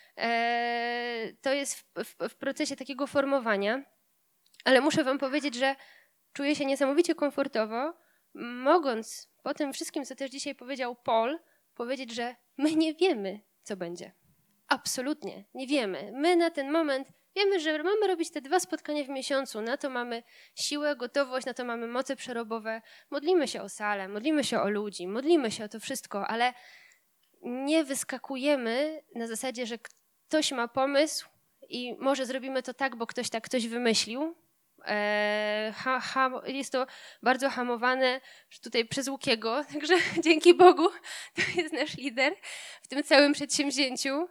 Eee, to jest w, w, w procesie takiego formowania. Ale muszę wam powiedzieć, że czuję się niesamowicie komfortowo, mogąc po tym wszystkim, co też dzisiaj powiedział Paul, powiedzieć, że my nie wiemy, co będzie. Absolutnie nie wiemy. My na ten moment wiemy, że mamy robić te dwa spotkania w miesiącu. Na to mamy siłę, gotowość, na to mamy moce przerobowe. Modlimy się o salę, modlimy się o ludzi, modlimy się o to wszystko, ale nie wyskakujemy na zasadzie, że ktoś ma pomysł i może zrobimy to tak, bo ktoś tak ktoś wymyślił. Ha, ha, jest to bardzo hamowane tutaj przez Łukiego, także dzięki Bogu to jest nasz lider w tym całym przedsięwzięciu.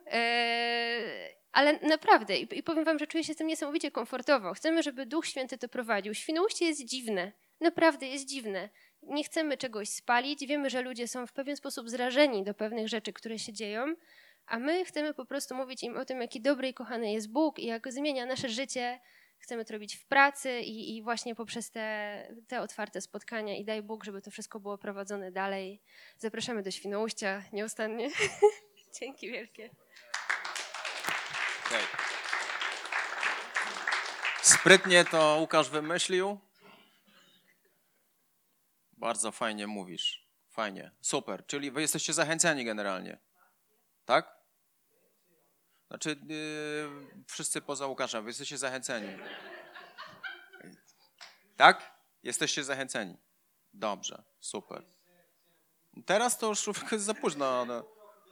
Ale naprawdę, i powiem wam, że czuję się z tym niesamowicie komfortowo. Chcemy, żeby Duch Święty to prowadził. Świnoujście jest dziwne, naprawdę jest dziwne. Nie chcemy czegoś spalić, wiemy, że ludzie są w pewien sposób zrażeni do pewnych rzeczy, które się dzieją, a my chcemy po prostu mówić im o tym, jaki dobry i kochany jest Bóg i jak zmienia nasze życie. Chcemy to robić w pracy i, i właśnie poprzez te, te otwarte spotkania i daj Bóg, żeby to wszystko było prowadzone dalej. Zapraszamy do Świnoujścia nieustannie. Dzięki wielkie. Okay. Sprytnie to Łukasz wymyślił. Bardzo fajnie mówisz. Fajnie. Super. Czyli wy jesteście zachęceni generalnie. Tak? Znaczy, yy, wszyscy poza Łukaszem, wy jesteście zachęceni. Tak? Jesteście zachęceni. Dobrze, super. Teraz to już jest za późno. No,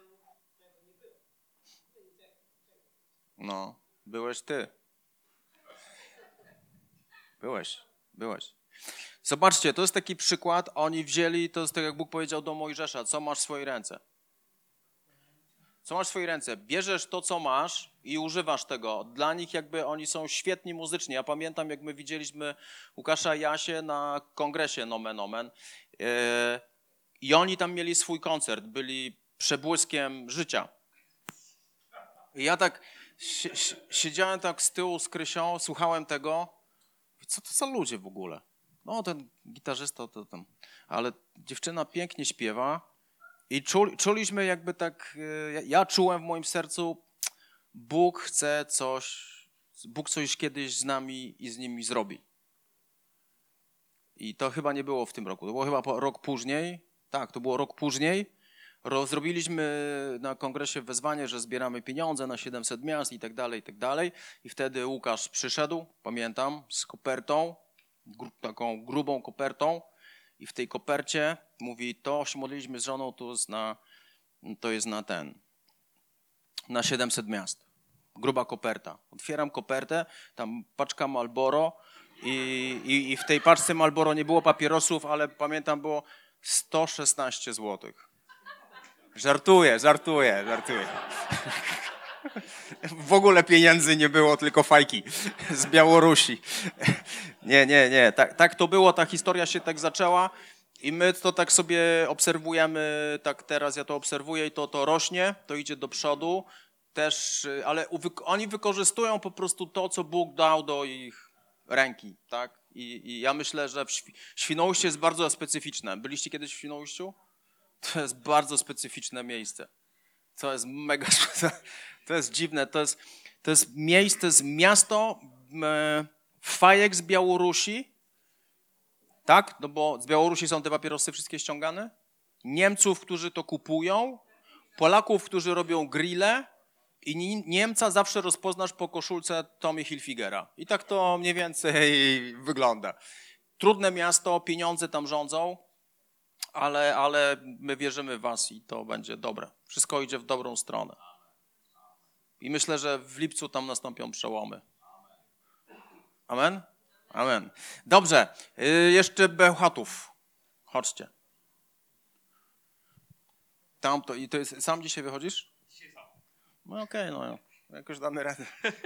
no byłeś ty. Byłeś, byłeś. Zobaczcie, to jest taki przykład, oni wzięli, to jest tak jak Bóg powiedział do Mojżesza, co masz w swojej ręce. Co masz w swojej ręce? Bierzesz to, co masz i używasz tego. Dla nich jakby oni są świetni muzycznie. Ja pamiętam, jak my widzieliśmy Łukasza i Jasię na kongresie Nomen Omen yy, i oni tam mieli swój koncert, byli przebłyskiem życia. I ja tak si- si- siedziałem tak z tyłu z Krysią, słuchałem tego. Co to za ludzie w ogóle? No ten gitarzysta to tam, ale dziewczyna pięknie śpiewa. I czuliśmy jakby tak, ja czułem w moim sercu, Bóg chce coś, Bóg coś kiedyś z nami i z nimi zrobi. I to chyba nie było w tym roku, to było chyba rok później, tak, to było rok później. Zrobiliśmy na kongresie wezwanie, że zbieramy pieniądze na siedemset miast i tak dalej, i tak dalej. I wtedy Łukasz przyszedł, pamiętam, z kopertą, gru, taką grubą kopertą. I w tej kopercie mówi, to się modliliśmy z żoną, to jest na, to jest na ten, na siedemset miast. Gruba koperta. Otwieram kopertę, tam paczka Marlboro i, i, i w tej paczce Marlboro nie było papierosów, ale pamiętam było sto szesnaście złotych. Żartuję, żartuję, żartuję. W ogóle pieniędzy nie było, tylko fajki z Białorusi. Nie, nie, nie. Tak, tak to było, ta historia się tak zaczęła i my to tak sobie obserwujemy, tak teraz ja to obserwuję i to, to rośnie, to idzie do przodu też, ale oni wykorzystują po prostu to, co Bóg dał do ich ręki, tak? I, i ja myślę, że w Świnoujście jest bardzo specyficzne. Byliście kiedyś w Świnoujściu? To jest bardzo specyficzne miejsce. To jest mega, to jest dziwne, to jest, to jest miejsce, to jest miasto e, fajek z Białorusi, Tak? No bo z Białorusi są te papierosy wszystkie ściągane. Niemców, którzy to kupują, Polaków, którzy robią grille i Ni- Niemca zawsze rozpoznasz po koszulce Tommy Hilfigera. I tak to mniej więcej wygląda. Trudne miasto, pieniądze tam rządzą, ale, ale my wierzymy w was i to będzie dobre. Wszystko idzie w dobrą stronę. I myślę, że w lipcu tam nastąpią przełomy. Amen? Amen. Dobrze, y, jeszcze Bełchatów. Chodźcie. Tam to, i to jest, sam dzisiaj wychodzisz? No okej, okay, no jakoś damy radę.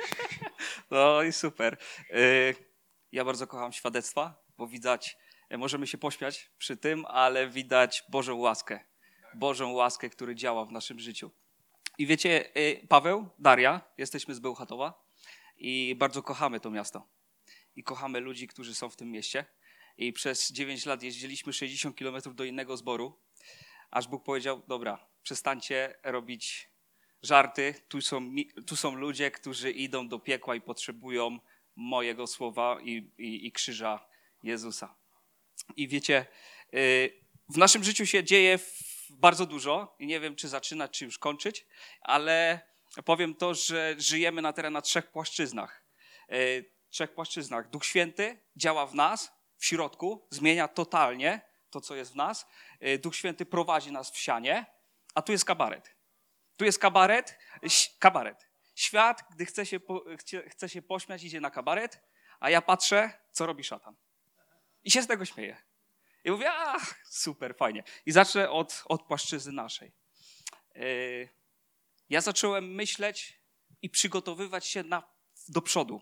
No i super. Y, Ja bardzo kocham świadectwa, bo widać, y, możemy się pośmiać przy tym, ale widać Bożą łaskę. Bożą łaskę, który działa w naszym życiu. I wiecie, y, Paweł, Daria, jesteśmy z Bełchatowa i bardzo kochamy to miasto. I kochamy ludzi, którzy są w tym mieście. I przez dziewięć lat jeździliśmy sześćdziesiąt kilometrów do innego zboru, aż Bóg powiedział, dobra, przestańcie robić żarty, tu są, mi- tu są ludzie, którzy idą do piekła i potrzebują mojego słowa i, i, i krzyża Jezusa. I wiecie, y, w naszym życiu się dzieje w- bardzo dużo i nie wiem, czy zaczynać, czy już kończyć, ale powiem to, że żyjemy na teraz na trzech płaszczyznach. Y, Trzech płaszczyznach. Duch Święty działa w nas, w środku, zmienia totalnie to, co jest w nas. Y, Duch Święty prowadzi nas w sianie, a tu jest kabaret. Tu jest kabaret, ś- kabaret. Świat, gdy chce się, po, chce, chce się pośmiać, idzie na kabaret, a ja patrzę, co robi szatan. I się z tego śmieję. I mówię, ach, super, fajnie. I zacznę od, od płaszczyzny naszej. Yy, ja zacząłem myśleć i przygotowywać się na, do przodu.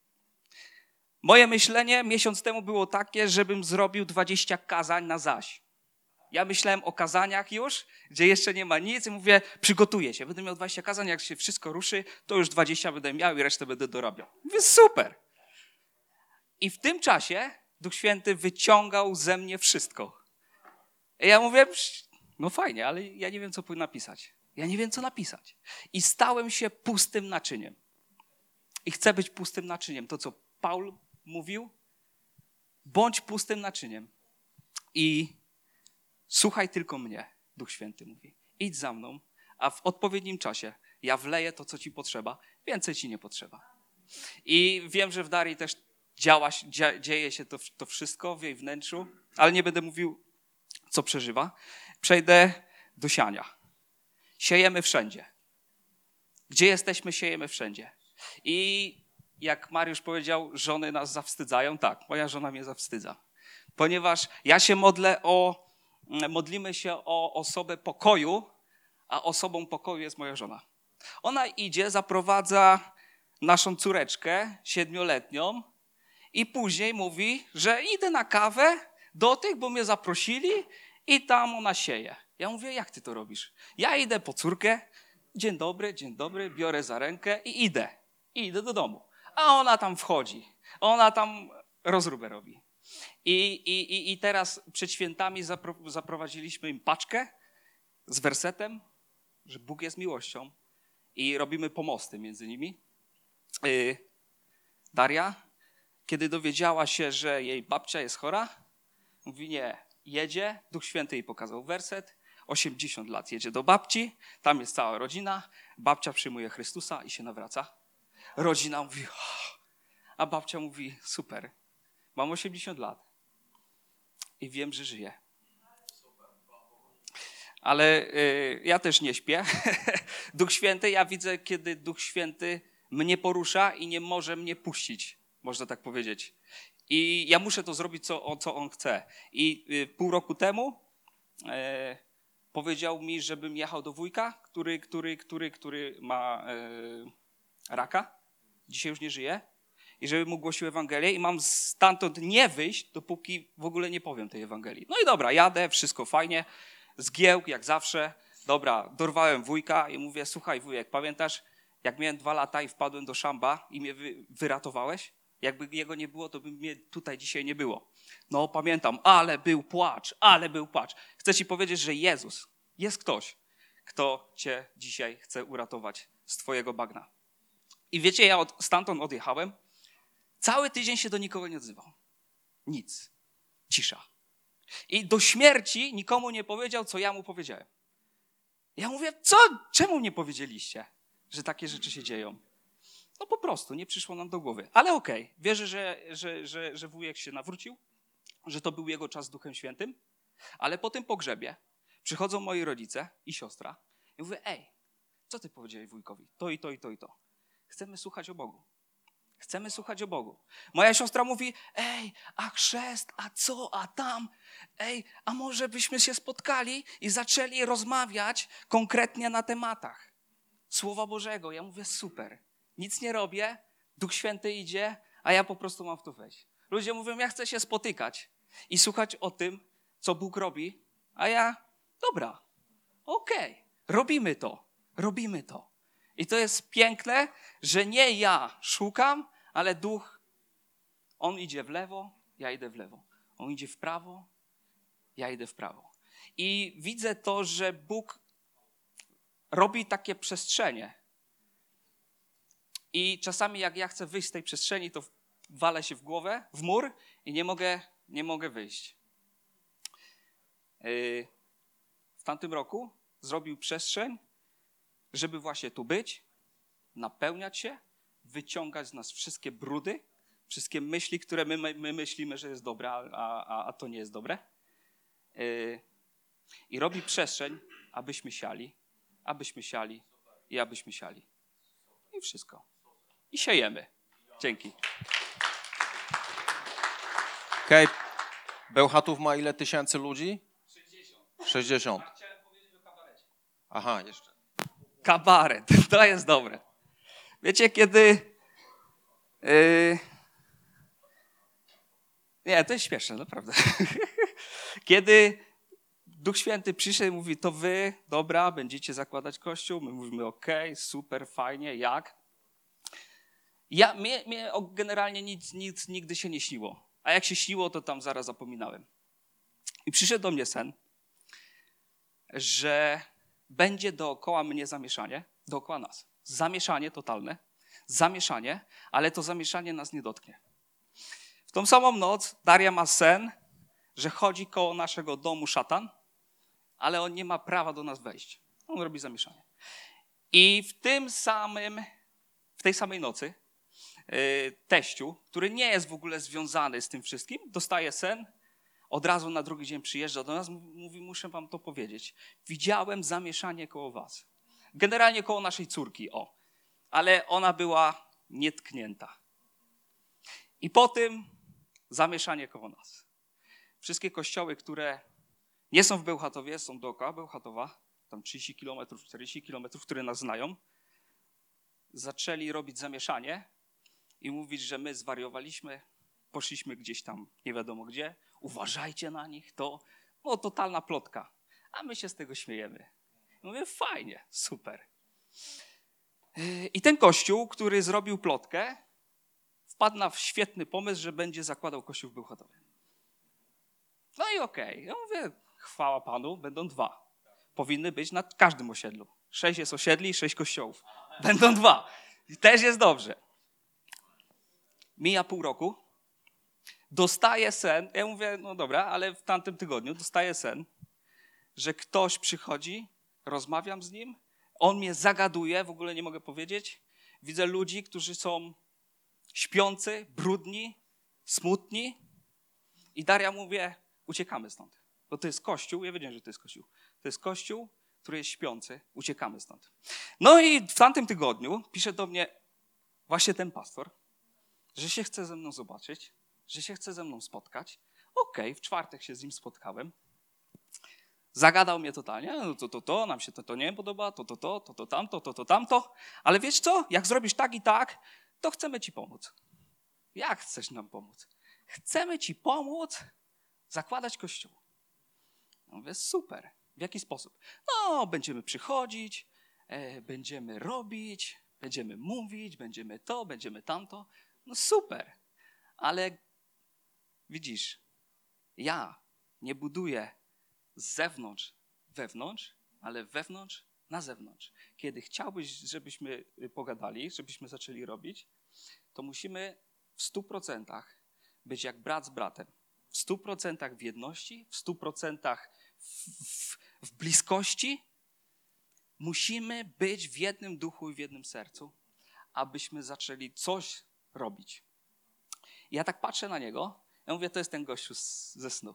Moje myślenie miesiąc temu było takie, żebym zrobił dwadzieścia kazań na zaś. Ja myślałem o kazaniach już, gdzie jeszcze nie ma nic i mówię, przygotuję się. Będę miał dwadzieścia kazań, jak się wszystko ruszy, to już dwadzieścia będę miał i resztę będę dorabiał. Mówię, super. I w tym czasie Duch Święty wyciągał ze mnie wszystko. I ja mówię, no fajnie, ale ja nie wiem, co powinien napisać. Ja nie wiem, co napisać. I stałem się pustym naczyniem. I chcę być pustym naczyniem. To, co Paul mówił, bądź pustym naczyniem. I słuchaj tylko mnie, Duch Święty mówi. Idź za mną, a w odpowiednim czasie ja wleję to, co ci potrzeba. Więcej ci nie potrzeba. I wiem, że w Darii też działa, dzia, dzieje się to, to wszystko w jej wnętrzu, ale nie będę mówił, co przeżywa. Przejdę do siania. Siejemy wszędzie. Gdzie jesteśmy, siejemy wszędzie. I jak Mariusz powiedział, żony nas zawstydzają. Tak, moja żona mnie zawstydza. Ponieważ ja się modlę o, modlimy się o osobę pokoju, a osobą pokoju jest moja żona. Ona idzie, zaprowadza naszą córeczkę siedmioletnią i później mówi, że idę na kawę do tych, bo mnie zaprosili i tam ona sieje. Ja mówię, jak ty to robisz? Ja idę po córkę, dzień dobry, dzień dobry, biorę za rękę i idę. I idę do domu. A ona tam wchodzi. Ona tam rozróbę robi. I, i, i teraz przed świętami zapro, zaprowadziliśmy im paczkę z wersetem, że Bóg jest miłością i robimy pomosty między nimi. Yy, Daria, kiedy dowiedziała się, że jej babcia jest chora, mówi nie, jedzie, Duch Święty jej pokazał werset, osiemdziesiąt lat jedzie do babci, tam jest cała rodzina, babcia przyjmuje Chrystusa i się nawraca. Rodzina mówi, oh. A babcia mówi, super, mam osiemdziesiąt lat i wiem, że żyję. Ale y, ja też nie śpię. Duch Święty, ja widzę, kiedy Duch Święty mnie porusza i nie może mnie puścić, można tak powiedzieć. I ja muszę to zrobić, co, co On chce. I y, pół roku temu y, powiedział mi, żebym jechał do wujka, który, który, który, który ma y, raka. Dzisiaj już nie żyje. I żeby mu głosił Ewangelię i mam stamtąd nie wyjść, dopóki w ogóle nie powiem tej Ewangelii. No i dobra, jadę, wszystko fajnie, zgiełk jak zawsze. Dobra, dorwałem wujka i mówię, słuchaj wujek, pamiętasz, jak miałem dwa lata i wpadłem do szamba i mnie wy, wyratowałeś? Jakby jego nie było, to by mnie tutaj dzisiaj nie było. No pamiętam, ale był płacz, ale był płacz. Chcę ci powiedzieć, że Jezus, jest ktoś, kto cię dzisiaj chce uratować z twojego bagna. I wiecie, ja od, stamtąd odjechałem, cały tydzień się do nikogo nie odzywał. Nic. Cisza. I do śmierci nikomu nie powiedział, co ja mu powiedziałem. Ja mówię, co? Czemu nie powiedzieliście, że takie rzeczy się dzieją? No po prostu, nie przyszło nam do głowy. Ale okej, okay, wierzę, że, że, że, że wujek się nawrócił, że to był jego czas z Duchem Świętym, ale po tym pogrzebie przychodzą moi rodzice i siostra i mówię, ej, co ty powiedziałeś wujkowi? To i to i to i to. Chcemy słuchać o Bogu. Chcemy słuchać o Bogu. Moja siostra mówi, ej, a chrzest, a co, a tam, ej, a może byśmy się spotkali i zaczęli rozmawiać konkretnie na tematach Słowa Bożego. Ja mówię, super, nic nie robię, Duch Święty idzie, a ja po prostu mam w to wejść. Ludzie mówią, ja chcę się spotykać i słuchać o tym, co Bóg robi, a ja, dobra, okej, okay, robimy to, robimy to. I to jest piękne, że nie ja szukam, ale Duch, On idzie w lewo, ja idę w lewo. On idzie w prawo, ja idę w prawo. I widzę to, że Bóg robi takie przestrzenie. I czasami jak ja chcę wyjść z tej przestrzeni, to walę się w głowę, w mur i nie mogę, nie mogę wyjść. W tamtym roku zrobił przestrzeń, żeby właśnie tu być, napełniać się, wyciągać z nas wszystkie brudy, wszystkie myśli, które my, my myślimy, że jest dobre, a, a, a to nie jest dobre. Yy, I robi przestrzeń, abyśmy siali, abyśmy siali i abyśmy siali. I wszystko. I siejemy. Dzięki. Okej. Okay. Bełchatów ma ile tysięcy ludzi? sześćdziesiąt. sześćdziesiąt. Chciałem powiedzieć o kabarecie. Aha, jeszcze. Kabaret, to jest dobre. Wiecie, kiedy... Yy... Nie, to jest śmieszne, naprawdę. Kiedy Duch Święty przyszedł i mówi, to wy, dobra, będziecie zakładać kościół. My mówimy, okej, okay, super, fajnie, jak? Ja, mnie, mnie generalnie nic, nic nigdy się nie śniło. A jak się śniło, to tam zaraz zapominałem. I przyszedł do mnie sen, że będzie dookoła mnie zamieszanie, dookoła nas. Zamieszanie totalne, zamieszanie, ale to zamieszanie nas nie dotknie. W tą samą noc Daria ma sen, że chodzi koło naszego domu szatan, ale on nie ma prawa do nas wejść. On robi zamieszanie. I w tym samym, w tej samej nocy yy, teściu, który nie jest w ogóle związany z tym wszystkim, dostaje sen, od razu na drugi dzień przyjeżdża do nas, mówi, muszę wam to powiedzieć. Widziałem zamieszanie koło was. Generalnie koło naszej córki, o. Ale ona była nietknięta. I po tym zamieszanie koło nas. Wszystkie kościoły, które nie są w Bełchatowie, są dookoła Bełchatowa, tam trzydzieści kilometrów, czterdzieści kilometrów, które nas znają, zaczęli robić zamieszanie i mówić, że my zwariowaliśmy, poszliśmy gdzieś tam nie wiadomo gdzie, uważajcie na nich, to no, totalna plotka. A my się z tego śmiejemy. Mówię, fajnie, super. I ten kościół, który zrobił plotkę, wpadł na świetny pomysł, że będzie zakładał kościół w Bełchatowie. No i okej. Okay. Ja mówię, chwała Panu, będą dwa. Powinny być na każdym osiedlu. Sześć jest osiedli, sześć kościołów. Będą dwa. I też jest dobrze. Mija pół roku. Dostaję sen. Ja mówię, no dobra, ale w tamtym tygodniu dostaję sen, że ktoś przychodzi, rozmawiam z nim, on mnie zagaduje, w ogóle nie mogę powiedzieć. Widzę ludzi, którzy są śpiący, brudni, smutni. I Daria mówi, uciekamy stąd. Bo to jest kościół, ja wiedziałem, że to jest kościół. To jest kościół, który jest śpiący, uciekamy stąd. No i w tamtym tygodniu pisze do mnie właśnie ten pastor, że się chce ze mną zobaczyć, że się chce ze mną spotkać. Okej, okay, w czwartek się z nim spotkałem. Zagadał mnie totalnie, no to, to, to, nam się to, to nie podoba, to, to, to, to, to, tamto, to, to, tamto. Ale wiesz co, jak zrobisz tak i tak, to chcemy ci pomóc. Jak chcesz nam pomóc? Chcemy ci pomóc zakładać kościół. Ja mówię, super. W jaki sposób? No, będziemy przychodzić, e, będziemy robić, będziemy mówić, będziemy to, będziemy tamto. No super. Ale widzisz, ja nie buduję z zewnątrz wewnątrz, ale wewnątrz na zewnątrz. Kiedy chciałbyś, żebyśmy pogadali, żebyśmy zaczęli robić, to musimy w stu procentach być jak brat z bratem. W w stu procentach w jedności, w stu procentach w, w bliskości. Musimy być w jednym duchu i w jednym sercu, abyśmy zaczęli coś robić. I ja tak patrzę na niego, ja mówię, to jest ten gościu z, ze snu.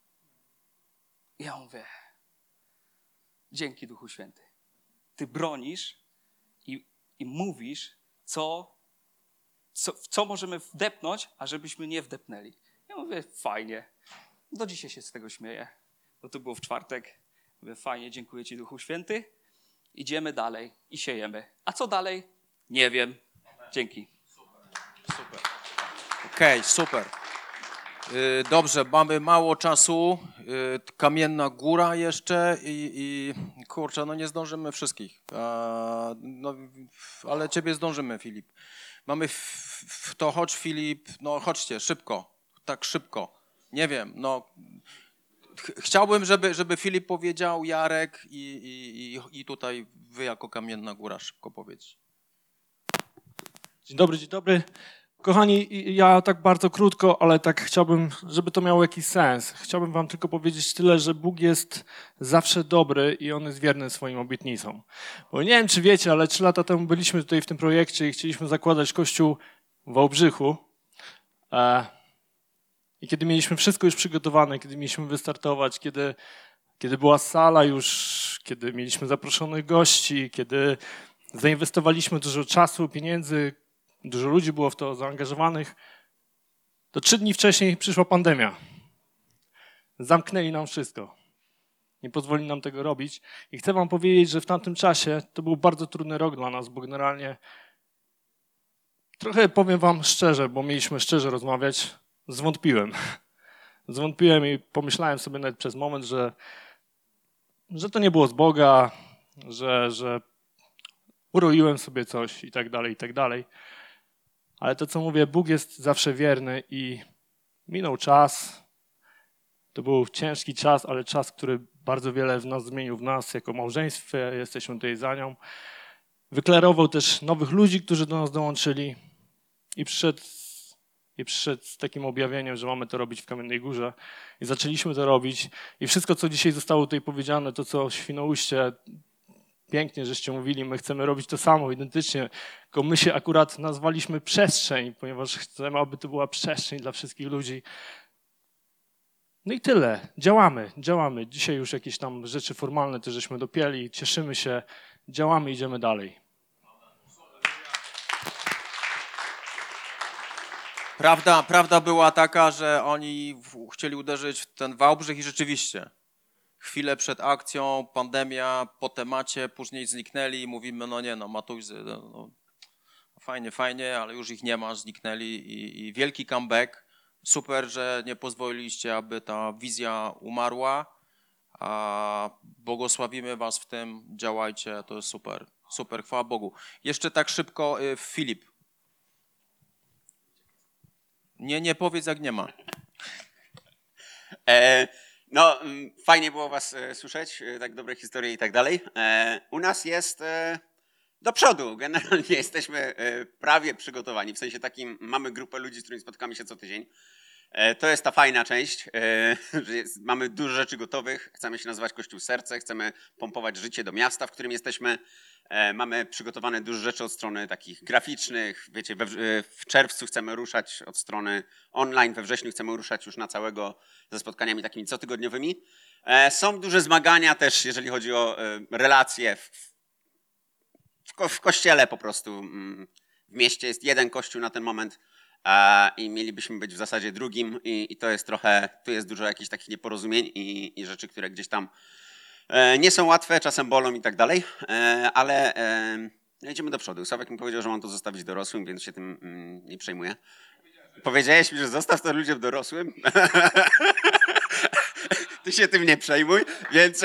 I ja mówię, dzięki Duchu Święty. Ty bronisz i, i mówisz, co, co, w co możemy wdepnąć, a żebyśmy nie wdepnęli. Ja mówię, fajnie. Do dzisiaj się z tego śmieję, bo to było w czwartek. Mówię, fajnie, dziękuję Ci Duchu Święty. Idziemy dalej i siejemy. A co dalej? Nie wiem. Dzięki. Super. Okej, okay, super. Yy, dobrze, mamy mało czasu. Yy, Kamienna Góra jeszcze i, i kurczę, no nie zdążymy wszystkich. A, no, ale ciebie zdążymy, Filip. Mamy w, w to, chodź Filip, no chodźcie, szybko, tak szybko. Nie wiem, no ch chciałbym, żeby, żeby Filip powiedział, Jarek i, i, i, i tutaj wy jako Kamienna Góra szybko powiedzieć. Dzień dobry, dzień dobry. Kochani, ja tak bardzo krótko, ale tak chciałbym, żeby to miało jakiś sens. Chciałbym wam tylko powiedzieć tyle, że Bóg jest zawsze dobry i On jest wierny swoim obietnicom. Bo nie wiem, czy wiecie, ale trzy lata temu byliśmy tutaj w tym projekcie i chcieliśmy zakładać kościół w Wałbrzychu. I kiedy mieliśmy wszystko już przygotowane, kiedy mieliśmy wystartować, kiedy, kiedy była sala już, kiedy mieliśmy zaproszonych gości, kiedy zainwestowaliśmy dużo czasu, pieniędzy, dużo ludzi było w to zaangażowanych, to trzy dni wcześniej przyszła pandemia. Zamknęli nam wszystko. Nie pozwolili nam tego robić. I chcę wam powiedzieć, że w tamtym czasie to był bardzo trudny rok dla nas, bo generalnie trochę powiem wam szczerze, bo mieliśmy szczerze rozmawiać, zwątpiłem. Zwątpiłem i pomyślałem sobie nawet przez moment, że, że to nie było z Boga, że, że uroiłem sobie coś i tak dalej, i tak dalej. Ale to, co mówię, Bóg jest zawsze wierny i minął czas. To był ciężki czas, ale czas, który bardzo wiele w nas zmienił, w nas jako małżeństwie. Jesteśmy tutaj za nią. Wyklarował też nowych ludzi, którzy do nas dołączyli i przyszedł, i przyszedł z takim objawieniem, że mamy to robić w Kamiennej Górze. I zaczęliśmy to robić. I wszystko, co dzisiaj zostało tutaj powiedziane, to co w Świnoujście, pięknie, żeście mówili, my chcemy robić to samo, identycznie, tylko my się akurat nazwaliśmy przestrzeń, ponieważ chcemy, aby to była przestrzeń dla wszystkich ludzi. No i tyle. Działamy, działamy. Dzisiaj już jakieś tam rzeczy formalne też żeśmy dopięli, cieszymy się, działamy, idziemy dalej. Prawda, prawda była taka, że oni w, chcieli uderzyć w ten Wałbrzych i rzeczywiście chwilę przed akcją, pandemia, po temacie, później zniknęli i mówimy, no nie no, Matujzy, no, no, fajnie, fajnie, ale już ich nie ma, zniknęli i, i wielki comeback. Super, że nie pozwoliliście, aby ta wizja umarła, a błogosławimy was w tym, działajcie, to jest super, super, chwała Bogu. Jeszcze tak szybko, y, Filip. Nie, nie powiedz, jak nie ma. E, no, fajnie było was e, słyszeć, e, tak dobre historie i tak dalej. E, u nas jest e, do przodu. Generalnie jesteśmy e, prawie przygotowani. W sensie takim, mamy grupę ludzi, z którymi spotkamy się co tydzień. E, to jest ta fajna część, e, że jest, mamy dużo rzeczy gotowych. Chcemy się nazywać Kościół Serce, chcemy pompować życie do miasta, w którym jesteśmy. E, mamy przygotowane dużo rzeczy od strony takich graficznych. Wiecie, we, w czerwcu chcemy ruszać od strony online, we wrześniu chcemy ruszać już na całego ze spotkaniami takimi cotygodniowymi. E, są duże zmagania też, jeżeli chodzi o e, relacje w, w, ko, w kościele po prostu. W mieście jest jeden kościół na ten moment e, i mielibyśmy być w zasadzie drugim i, i to jest trochę, tu jest dużo jakichś takich nieporozumień i, i rzeczy, które gdzieś tam nie są łatwe, czasem bolą i tak dalej, ale idziemy do przodu. Sławek mi powiedział, że mam to zostawić dorosłym, więc się tym nie przejmuję. Powiedziałeś mi, że zostaw to ludziom dorosłym? Ty się tym nie przejmuj, więc,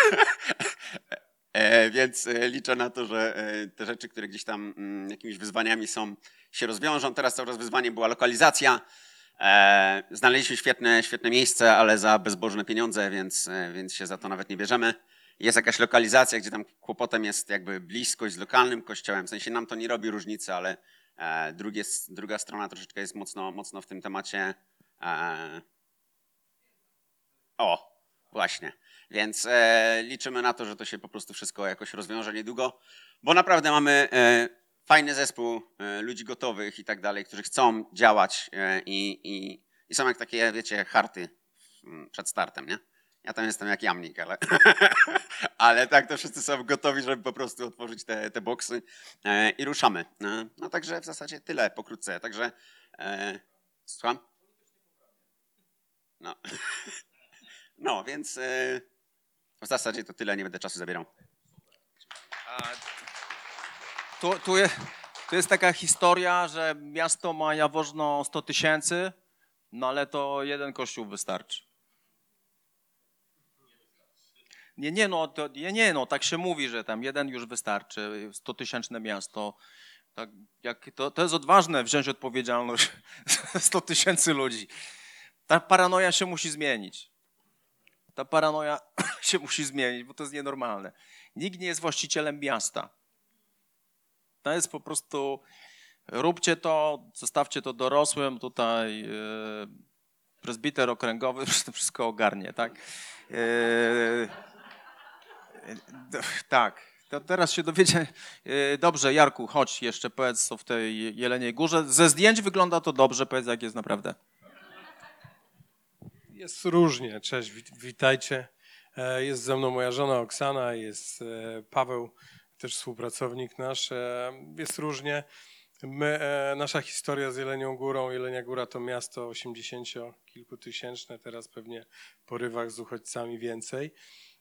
więc liczę na to, że te rzeczy, które gdzieś tam jakimiś wyzwaniami są, się rozwiążą. Teraz cały czas wyzwanie była lokalizacja. E, znaleźliśmy świetne, świetne miejsce, ale za bezbożne pieniądze, więc, więc się za to nawet nie bierzemy. Jest jakaś lokalizacja, gdzie tam kłopotem jest jakby bliskość z lokalnym kościołem. W sensie nam to nie robi różnicy, ale e, drugie, druga strona troszeczkę jest mocno, mocno w tym temacie e, O, właśnie. Więc e, liczymy na to, że to się po prostu wszystko jakoś rozwiąże niedługo, bo naprawdę mamy e, fajny zespół e, ludzi gotowych i tak dalej, którzy chcą działać e, i, i, i są jak takie, wiecie, harty m, przed startem, nie? Ja tam jestem jak jamnik, ale, ale tak to wszyscy są gotowi, żeby po prostu otworzyć te, te boksy e, i ruszamy. E, no także w zasadzie tyle pokrótce. Także e, słucham? No. No, więc e, w zasadzie to tyle, nie będę czasu zabierał. A, tu, tu, jest, tu jest taka historia, że miasto ma Jaworzno sto tysięcy, no ale to jeden kościół wystarczy. Nie, nie, no, to, nie, nie, no, tak się mówi, że tam jeden już wystarczy, stotysięczne miasto. Tak, jak, to, to jest odważne wziąć odpowiedzialność sto tysięcy ludzi. Ta paranoja się musi zmienić. Ta paranoja się musi zmienić, bo to jest nienormalne. Nikt nie jest właścicielem miasta. To jest po prostu, róbcie to, zostawcie to dorosłym, tutaj yy, prezbiter okręgowy to wszystko ogarnie, tak? Yy, tak, to teraz się dowiecie. Yy, dobrze, Jarku, chodź jeszcze, powiedz co w tej Jeleniej Górze. Ze zdjęć wygląda to dobrze, powiedz jak jest naprawdę. Jest różnie, cześć, wit- witajcie. E, Jest ze mną moja żona Oksana, jest e, Paweł, też współpracownik nasz. E, Jest różnie. My, e, nasza historia z Jelenią Górą, Jelenia Góra to miasto osiemdziesięciokilkutysięczne, teraz pewnie po rywach z uchodźcami więcej.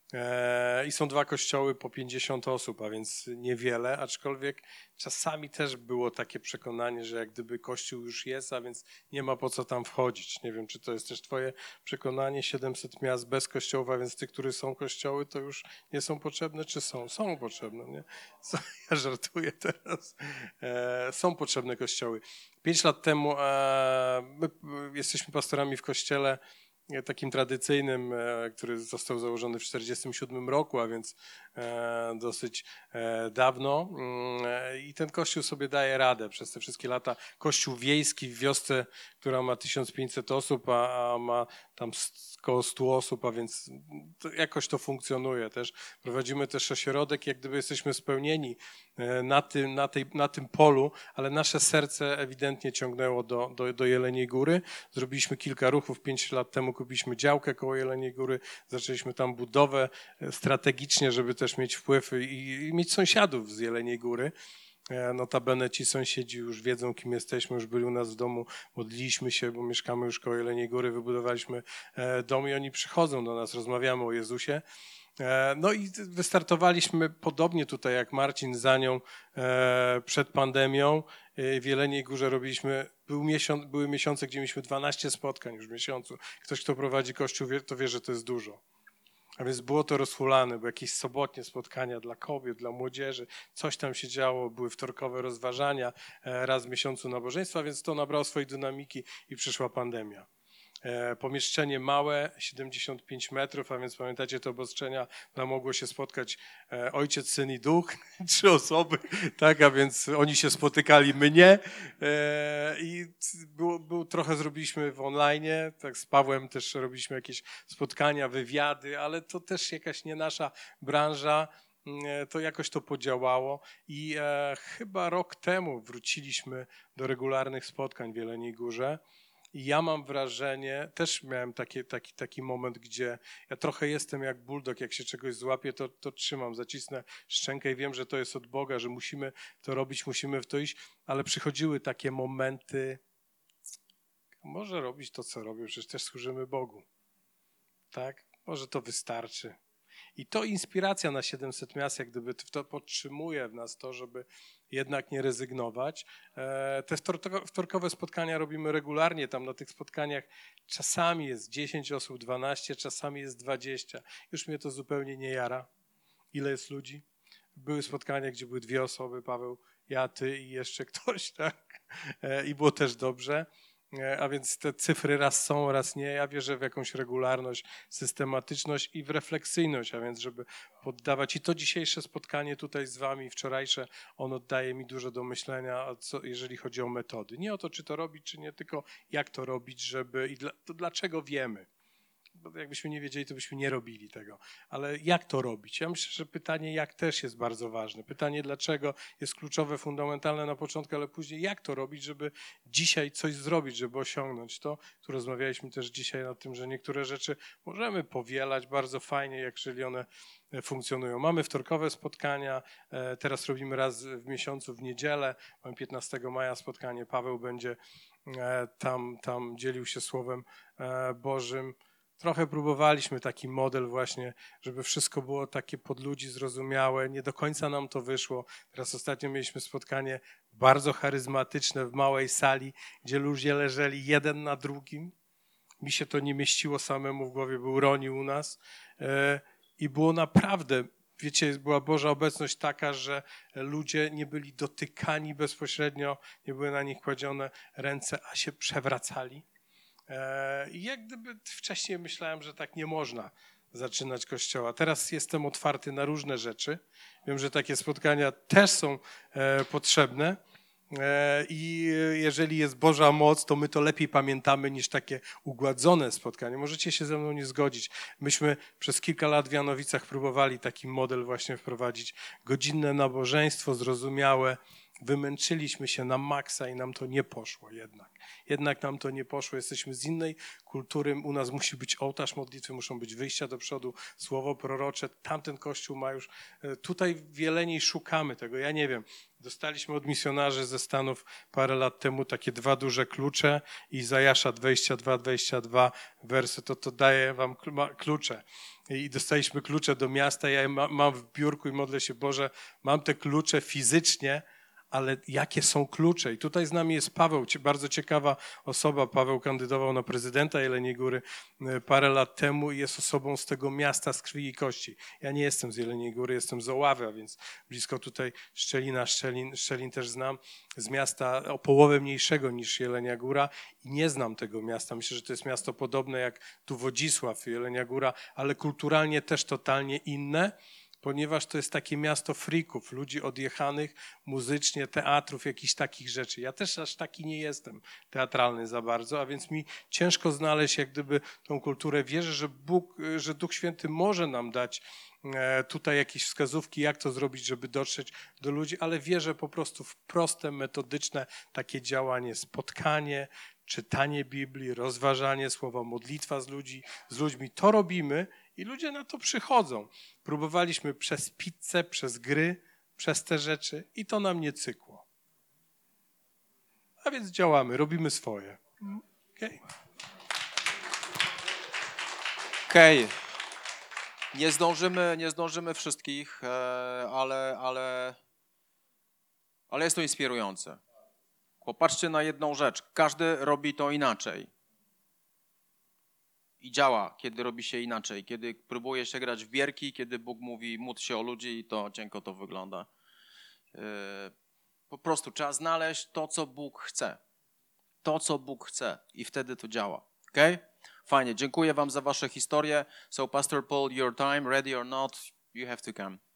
E, I są dwa kościoły po pięćdziesiąt osób, a więc niewiele, aczkolwiek czasami też było takie przekonanie, że jak gdyby kościół już jest, a więc nie ma po co tam wchodzić. Nie wiem, czy to jest też twoje przekonanie, siedemset miast bez kościołów, a więc tych, które są kościoły, to już nie są potrzebne, czy są? Są potrzebne, nie? Co, ja żartuję teraz. E, są potrzebne kościoły. Pięć lat temu e, my e, jesteśmy pastorami w kościele takim tradycyjnym, e, który został założony w czterdziestym siódmym roku, a więc e, dosyć e, dawno. Mm, I ten kościół sobie daje radę przez te wszystkie lata. Kościół wiejski w wiosce, która ma tysiąc pięćset osób, a, a ma tam około stu osób, a więc to jakoś to funkcjonuje też. Prowadzimy też ośrodek, jak gdyby jesteśmy spełnieni e, na tym, na tej, na tym polu, ale nasze serce ewidentnie ciągnęło do, do, do Jeleniej Góry. Zrobiliśmy kilka ruchów. Pięć lat temu kupiliśmy działkę koło Jeleniej Góry, zaczęliśmy tam budowę strategicznie, żeby też mieć wpływ i, i mieć sąsiadów z Jeleniej Góry. Notabene ci sąsiedzi już wiedzą, kim jesteśmy, już byli u nas w domu, modliliśmy się, bo mieszkamy już koło Jeleniej Góry, wybudowaliśmy dom i oni przychodzą do nas, rozmawiamy o Jezusie. No i wystartowaliśmy podobnie tutaj jak Marcin za nią przed pandemią. W Jeleniej Górze robiliśmy, był miesiąc, były miesiące, gdzie mieliśmy dwanaście spotkań już w miesiącu. Ktoś, kto prowadzi kościół, wie, to wie, że to jest dużo. A więc było to rozhulane, były jakieś sobotnie spotkania dla kobiet, dla młodzieży, coś tam się działo, były wtorkowe rozważania, raz w miesiącu nabożeństwa, więc to nabrało swojej dynamiki i przyszła pandemia. Pomieszczenie małe, siedemdziesiąt pięć metrów, a więc pamiętacie te obostrzenia, tam mogło się spotkać ojciec, syn i duch, trzy osoby, tak, a więc oni się spotykali, my nie. I było, było, trochę zrobiliśmy w online, tak z Pawłem też robiliśmy jakieś spotkania, wywiady, ale to też jakaś nie nasza branża. To jakoś to podziałało i e, chyba rok temu wróciliśmy do regularnych spotkań w Jeleniej Górze. I ja mam wrażenie, też miałem taki, taki, taki moment, gdzie ja trochę jestem jak bulldog, jak się czegoś złapię, to, to trzymam, zacisnę szczękę i wiem, że to jest od Boga, że musimy to robić, musimy w to iść, ale przychodziły takie momenty, może robić to, co robię, przecież też służymy Bogu, tak? Może to wystarczy. I to inspiracja na siedemset miast, jak gdyby to podtrzymuje w nas to, żeby jednak nie rezygnować. Te wtorkowe spotkania robimy regularnie, tam na tych spotkaniach czasami jest dziesięć osób, dwanaście, czasami jest dwadzieścia. Już mnie to zupełnie nie jara. Ile jest ludzi? Były spotkania, gdzie były dwie osoby, Paweł, ja, ty i jeszcze ktoś, tak? I było też dobrze. A więc te cyfry raz są, raz nie. Ja wierzę w jakąś regularność, systematyczność i w refleksyjność, a więc żeby poddawać. I to dzisiejsze spotkanie tutaj z wami, wczorajsze, ono daje mi dużo do myślenia, co, jeżeli chodzi o metody. Nie o to, czy to robić, czy nie, tylko jak to robić, żeby i dla, to dlaczego wiemy. bo jakbyśmy nie wiedzieli, to byśmy nie robili tego. Ale jak to robić? Ja myślę, że pytanie jak też jest bardzo ważne. Pytanie dlaczego jest kluczowe, fundamentalne na początku, ale później jak to robić, żeby dzisiaj coś zrobić, żeby osiągnąć to. Tu rozmawialiśmy też dzisiaj o tym, że niektóre rzeczy możemy powielać bardzo fajnie, jeżeli one funkcjonują. Mamy wtorkowe spotkania, teraz robimy raz w miesiącu w niedzielę, mamy piętnastego maja spotkanie, Paweł będzie tam, tam dzielił się Słowem Bożym. Trochę próbowaliśmy taki model właśnie, żeby wszystko było takie pod ludzi zrozumiałe. Nie do końca nam to wyszło. Teraz ostatnio mieliśmy spotkanie bardzo charyzmatyczne w małej sali, gdzie ludzie leżeli jeden na drugim. Mi się to nie mieściło samemu w głowie, był Roni u nas. I było naprawdę, wiecie, była Boża obecność taka, że ludzie nie byli dotykani bezpośrednio, nie były na nich kładzione ręce, a się przewracali. I jak gdyby wcześniej myślałem, że tak nie można zaczynać kościoła. Teraz jestem otwarty na różne rzeczy. Wiem, że takie spotkania też są potrzebne. I jeżeli jest Boża moc, to my to lepiej pamiętamy niż takie ugładzone spotkanie. Możecie się ze mną nie zgodzić. Myśmy przez kilka lat w Janowicach próbowali taki model właśnie wprowadzić. Godzinne nabożeństwo, zrozumiałe. Wymęczyliśmy się na maksa i nam to nie poszło jednak. Jednak nam to nie poszło. Jesteśmy z innej kultury. U nas musi być ołtarz modlitwy, muszą być wyjścia do przodu, słowo prorocze. Tamten kościół ma już... Tutaj w Jeleniej szukamy tego. Ja nie wiem. Dostaliśmy od misjonarzy ze Stanów parę lat temu takie dwa duże klucze i Izajasza dwadzieścia dwa, dwadzieścia dwa wersy, to to daje wam klucze. I dostaliśmy klucze do miasta, ja je mam w biurku i modlę się, Boże, mam te klucze fizycznie, ale jakie są klucze? I tutaj z nami jest Paweł, bardzo ciekawa osoba. Paweł kandydował na prezydenta Jeleniej Góry parę lat temu i jest osobą z tego miasta z krwi i kości. Ja nie jestem z Jeleniej Góry, jestem z Oławy, a więc blisko tutaj Szczelina, Szczelin, Szczelin też znam, z miasta o połowę mniejszego niż Jelenia Góra i nie znam tego miasta. Myślę, że to jest miasto podobne jak tu Wodzisław, Jelenia Góra, ale kulturalnie też totalnie inne, ponieważ to jest takie miasto frików, ludzi odjechanych muzycznie, teatrów, jakichś takich rzeczy. Ja też aż taki nie jestem teatralny za bardzo, a więc mi ciężko znaleźć jak gdyby tą kulturę. Wierzę, że Bóg, że Duch Święty może nam dać tutaj jakieś wskazówki, jak to zrobić, żeby dotrzeć do ludzi, ale wierzę po prostu w proste, metodyczne takie działanie, spotkanie, czytanie Biblii, rozważanie słowa, modlitwa z ludzi, z ludźmi. To robimy i ludzie na to przychodzą. Próbowaliśmy przez pizzę, przez gry, przez te rzeczy i to nam nie cykło. A więc działamy, robimy swoje. Okej. Okay. Okej. Okay. Nie zdążymy, nie zdążymy wszystkich, ale, ale, ale jest to inspirujące. Popatrzcie na jedną rzecz. Każdy robi to inaczej. I działa, kiedy robi się inaczej. Kiedy próbuje się grać w bierki, kiedy Bóg mówi módl się o ludzi i to cienko to wygląda. Po prostu trzeba znaleźć to, co Bóg chce. To, co Bóg chce i wtedy to działa. Okay? Fajnie, dziękuję wam za wasze historie. So Pastor Paul, your time, ready or not, you have to come.